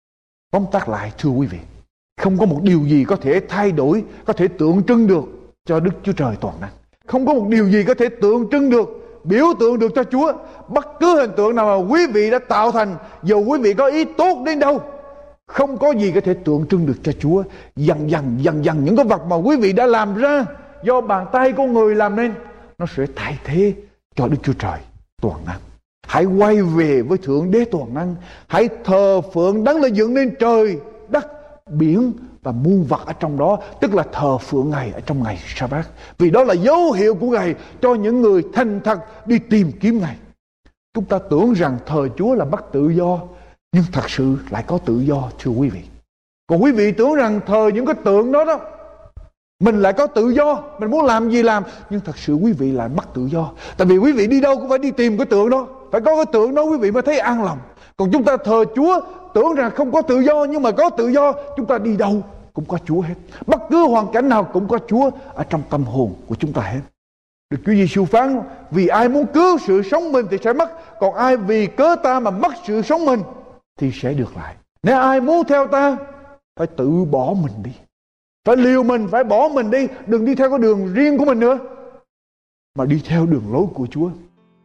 E: tóm tắt lại, thưa quý vị, không có một điều gì có thể thay đổi, có thể tượng trưng được cho Đức Chúa Trời toàn năng. Không có một điều gì có thể tượng trưng được, biểu tượng được cho Chúa. Bất cứ hình tượng nào mà quý vị đã tạo thành, dù quý vị có ý tốt đến đâu, không có gì có thể tượng trưng được cho Chúa. Dần dần những cái vật mà quý vị đã làm ra do bàn tay con người làm nên, nó sẽ thay thế cho Đức Chúa Trời toàn năng. Hãy quay về với Thượng Đế toàn năng. Hãy thờ phượng Đấng đã dựng nên trời, đất, biển và muôn vật ở trong đó. Tức là thờ phượng Ngài ở trong ngày sa-bát. Vì đó là dấu hiệu của Ngài cho những người thành thật đi tìm kiếm Ngài. Chúng ta tưởng rằng thờ Chúa là mất tự do, nhưng thật sự lại có tự do, thưa quý vị. Còn quý vị tưởng rằng thờ những cái tượng đó đó, mình lại có tự do, mình muốn làm gì làm. Nhưng thật sự quý vị lại mất tự do. Tại vì quý vị đi đâu cũng phải đi tìm cái tượng đó. Phải có cái tượng đó quý vị mới thấy an lòng. Còn chúng ta thờ Chúa tưởng rằng không có tự do, nhưng mà có tự do. Chúng ta đi đâu cũng có Chúa hết. Bất cứ hoàn cảnh nào cũng có Chúa ở trong tâm hồn của chúng ta hết. Đức Chúa Giêsu phán: vì ai muốn cứu sự sống mình thì sẽ mất, còn ai vì cớ ta mà mất sự sống mình thì sẽ được lại. Nếu ai muốn theo ta, phải tự bỏ mình đi, phải liều mình, phải bỏ mình đi. Đừng đi theo cái đường riêng của mình nữa, mà đi theo đường lối của Chúa.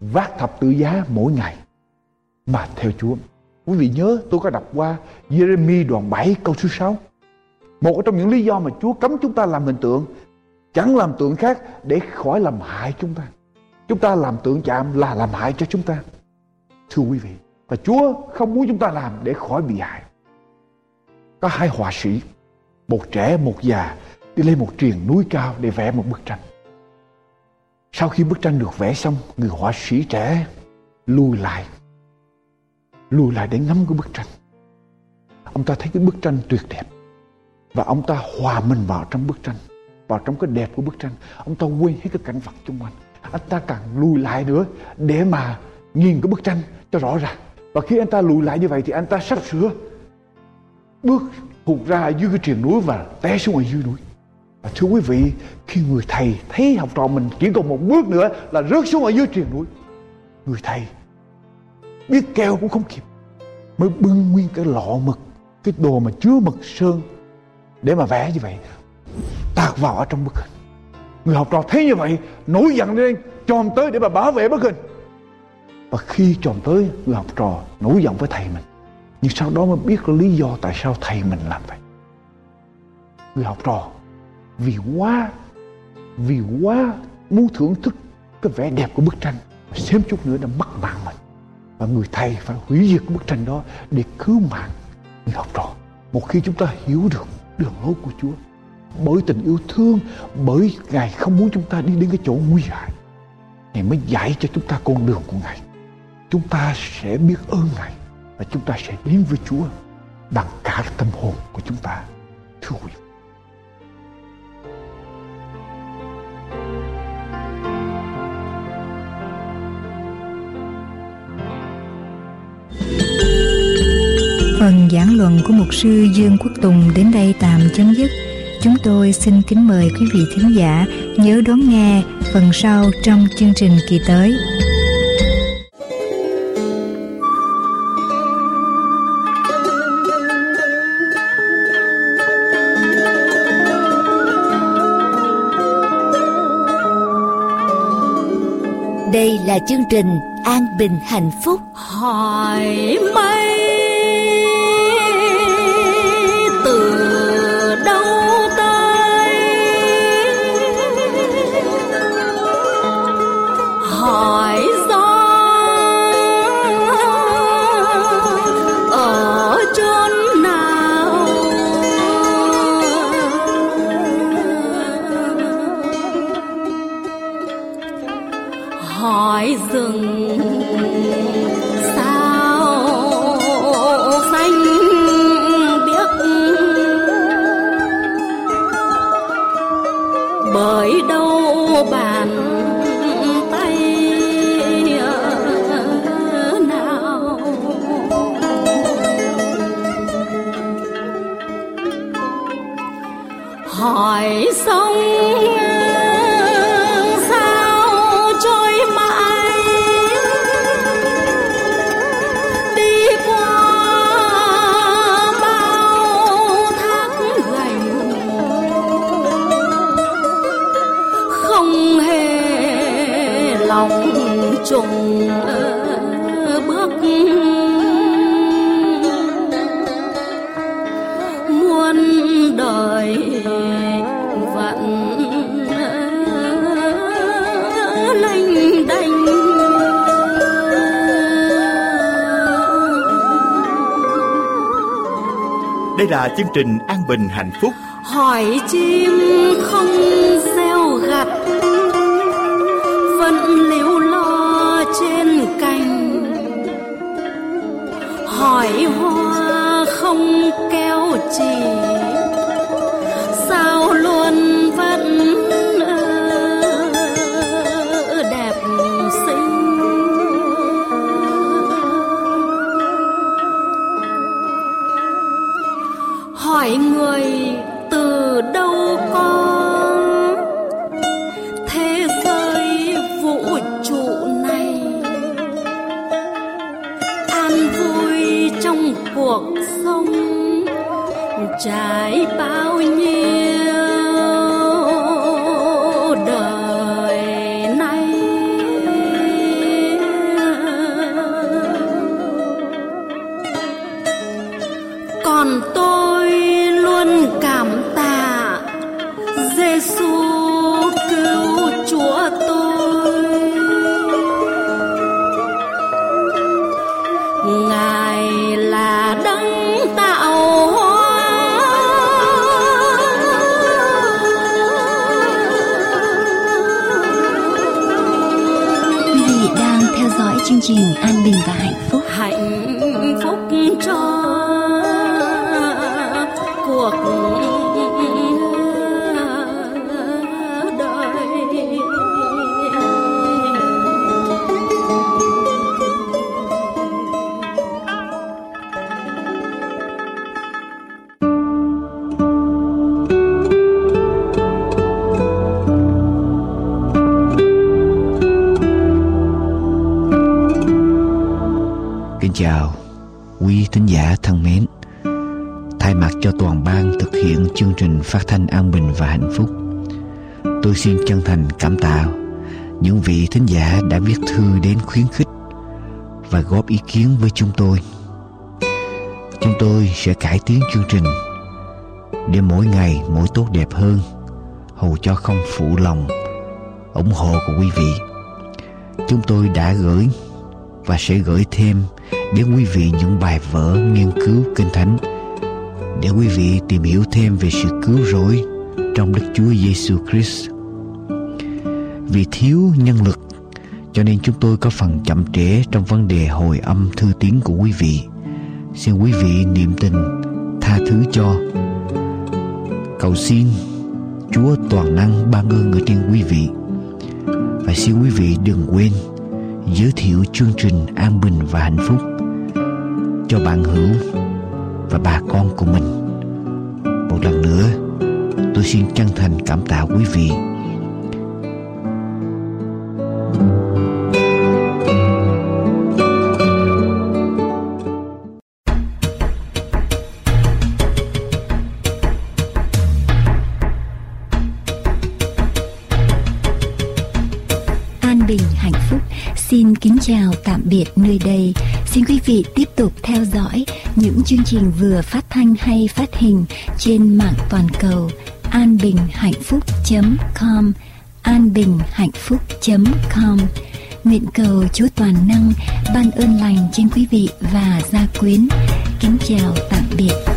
E: vác thập tự giá mỗi ngày mà theo Chúa. Quý vị nhớ tôi có đọc qua Giê-rê-mi đoạn 7 câu số 6. Một trong những lý do mà Chúa cấm chúng ta làm hình tượng, chẳng làm tượng khác để khỏi làm hại chúng ta. Chúng ta làm tượng chạm là làm hại cho chúng ta. Thưa quý vị, và Chúa không muốn chúng ta làm để khỏi bị hại. Có hai họa sĩ, một trẻ một già, đi lên một triền núi cao để vẽ một bức tranh. Sau khi bức tranh được vẽ xong, người họa sĩ trẻ lùi lại để ngắm cái bức tranh. Ông ta thấy cái bức tranh tuyệt đẹp, và ông ta hòa mình vào trong bức tranh, vào trong cái đẹp của bức tranh. Ông ta quên hết cái cảnh vật xung quanh. Anh ta càng lùi lại nữa để mà nhìn cái bức tranh cho rõ ràng. Và khi anh ta lùi lại như vậy thì anh ta sắp sửa bước hụt ra dưới cái triền núi và té xuống ở dưới núi. Và thưa quý vị, khi người thầy thấy học trò mình chỉ còn một bước nữa là rớt xuống ở dưới triền núi, người thầy biết kêu cũng không kịp, mới bưng nguyên cái lọ mực, cái đồ mà chứa mực sơn để mà vẽ như vậy, tạt vào ở trong bức hình. Người học trò thấy như vậy nổi giận lên, chồm tới để mà bảo vệ bức hình. Và khi chồm tới, người học trò nổi giận với thầy mình, nhưng sau đó mới biết lý do tại sao thầy mình làm vậy. Người học trò vì quá muốn thưởng thức cái vẻ đẹp của bức tranh, xém chút nữa đã mất mạng mình. Và người thầy phải hủy diệt cái bức tranh đó để cứu mạng người học trò. Một khi chúng ta hiểu được đường lối của Chúa, bởi tình yêu thương, bởi Ngài không muốn chúng ta đi đến cái chỗ nguy hại, Ngài mới dạy cho chúng ta con đường của Ngài. Chúng ta sẽ biết ơn Ngài và chúng ta sẽ đến với Chúa bằng cả tâm hồn của chúng ta. Thưa quý vị,
F: phần giảng luận của mục sư Dương Quốc Tùng đến đây tạm chấm dứt. Chúng tôi xin kính mời quý vị thính giả nhớ đón nghe phần sau trong chương trình kỳ tới.
A: Đây là chương trình An Bình Hạnh Phúc.
C: hỏi mây từ đâu tới, hỏi gió ở chốn nào, hỏi rừng bởi đâu bàn tay nào, hỏi sông sao trôi mãi đi qua bao tháng gành, không hề lòng trùng bước muôn đời vẫn lênh đênh.
B: Đây là chương trình An Bình Hạnh Phúc.
C: Hỏi chim không gieo gặt, vẫn líu lo trên cành, hỏi hoa không keo chỉ, sao luôn vẫn đẹp xinh. Hỏi người từ đâu có thế giới vũ trụ này, an vui trong cuộc sống trải bao nhiêu đời nay.
A: trình An Bình và Hạnh Phúc.
C: Hạnh phúc cho cuộc
G: chào quý thính giả thân mến. Thay mặt cho toàn ban thực hiện chương trình phát thanh An Bình và Hạnh Phúc, tôi xin chân thành cảm tạ những vị thính giả đã viết thư đến khuyến khích và góp ý kiến với chúng tôi. Chúng tôi sẽ cải tiến chương trình để mỗi ngày mỗi tốt đẹp hơn, hầu cho không phụ lòng ủng hộ của quý vị. Chúng tôi đã gửi và sẽ gửi thêm đến quý vị những bài vở nghiên cứu Kinh Thánh để quý vị tìm hiểu thêm về sự cứu rỗi trong Đức Chúa Giêsu Christ. Vì thiếu nhân lực cho nên chúng tôi có phần chậm trễ trong vấn đề hồi âm thư tín của quý vị. Xin quý vị niệm tình tha thứ cho. Cầu xin Chúa toàn năng ban ơn ở trên quý vị. Và xin quý vị đừng quên giới thiệu chương trình An Bình và Hạnh Phúc cho bạn hữu và bà con của mình. Một lần nữa, tôi xin chân thành cảm tạ quý vị.
A: An Bình Hạnh Phúc xin kính chào tạm biệt nơi đây. Xin quý vị tiếp tục theo dõi những chương trình vừa phát thanh hay phát hình trên mạng toàn cầu anbinhhạnhphúc.com, anbinhhạnhphúc.com. Nguyện cầu Chúa toàn năng ban ơn lành trên quý vị và gia quyến. Kính chào tạm biệt.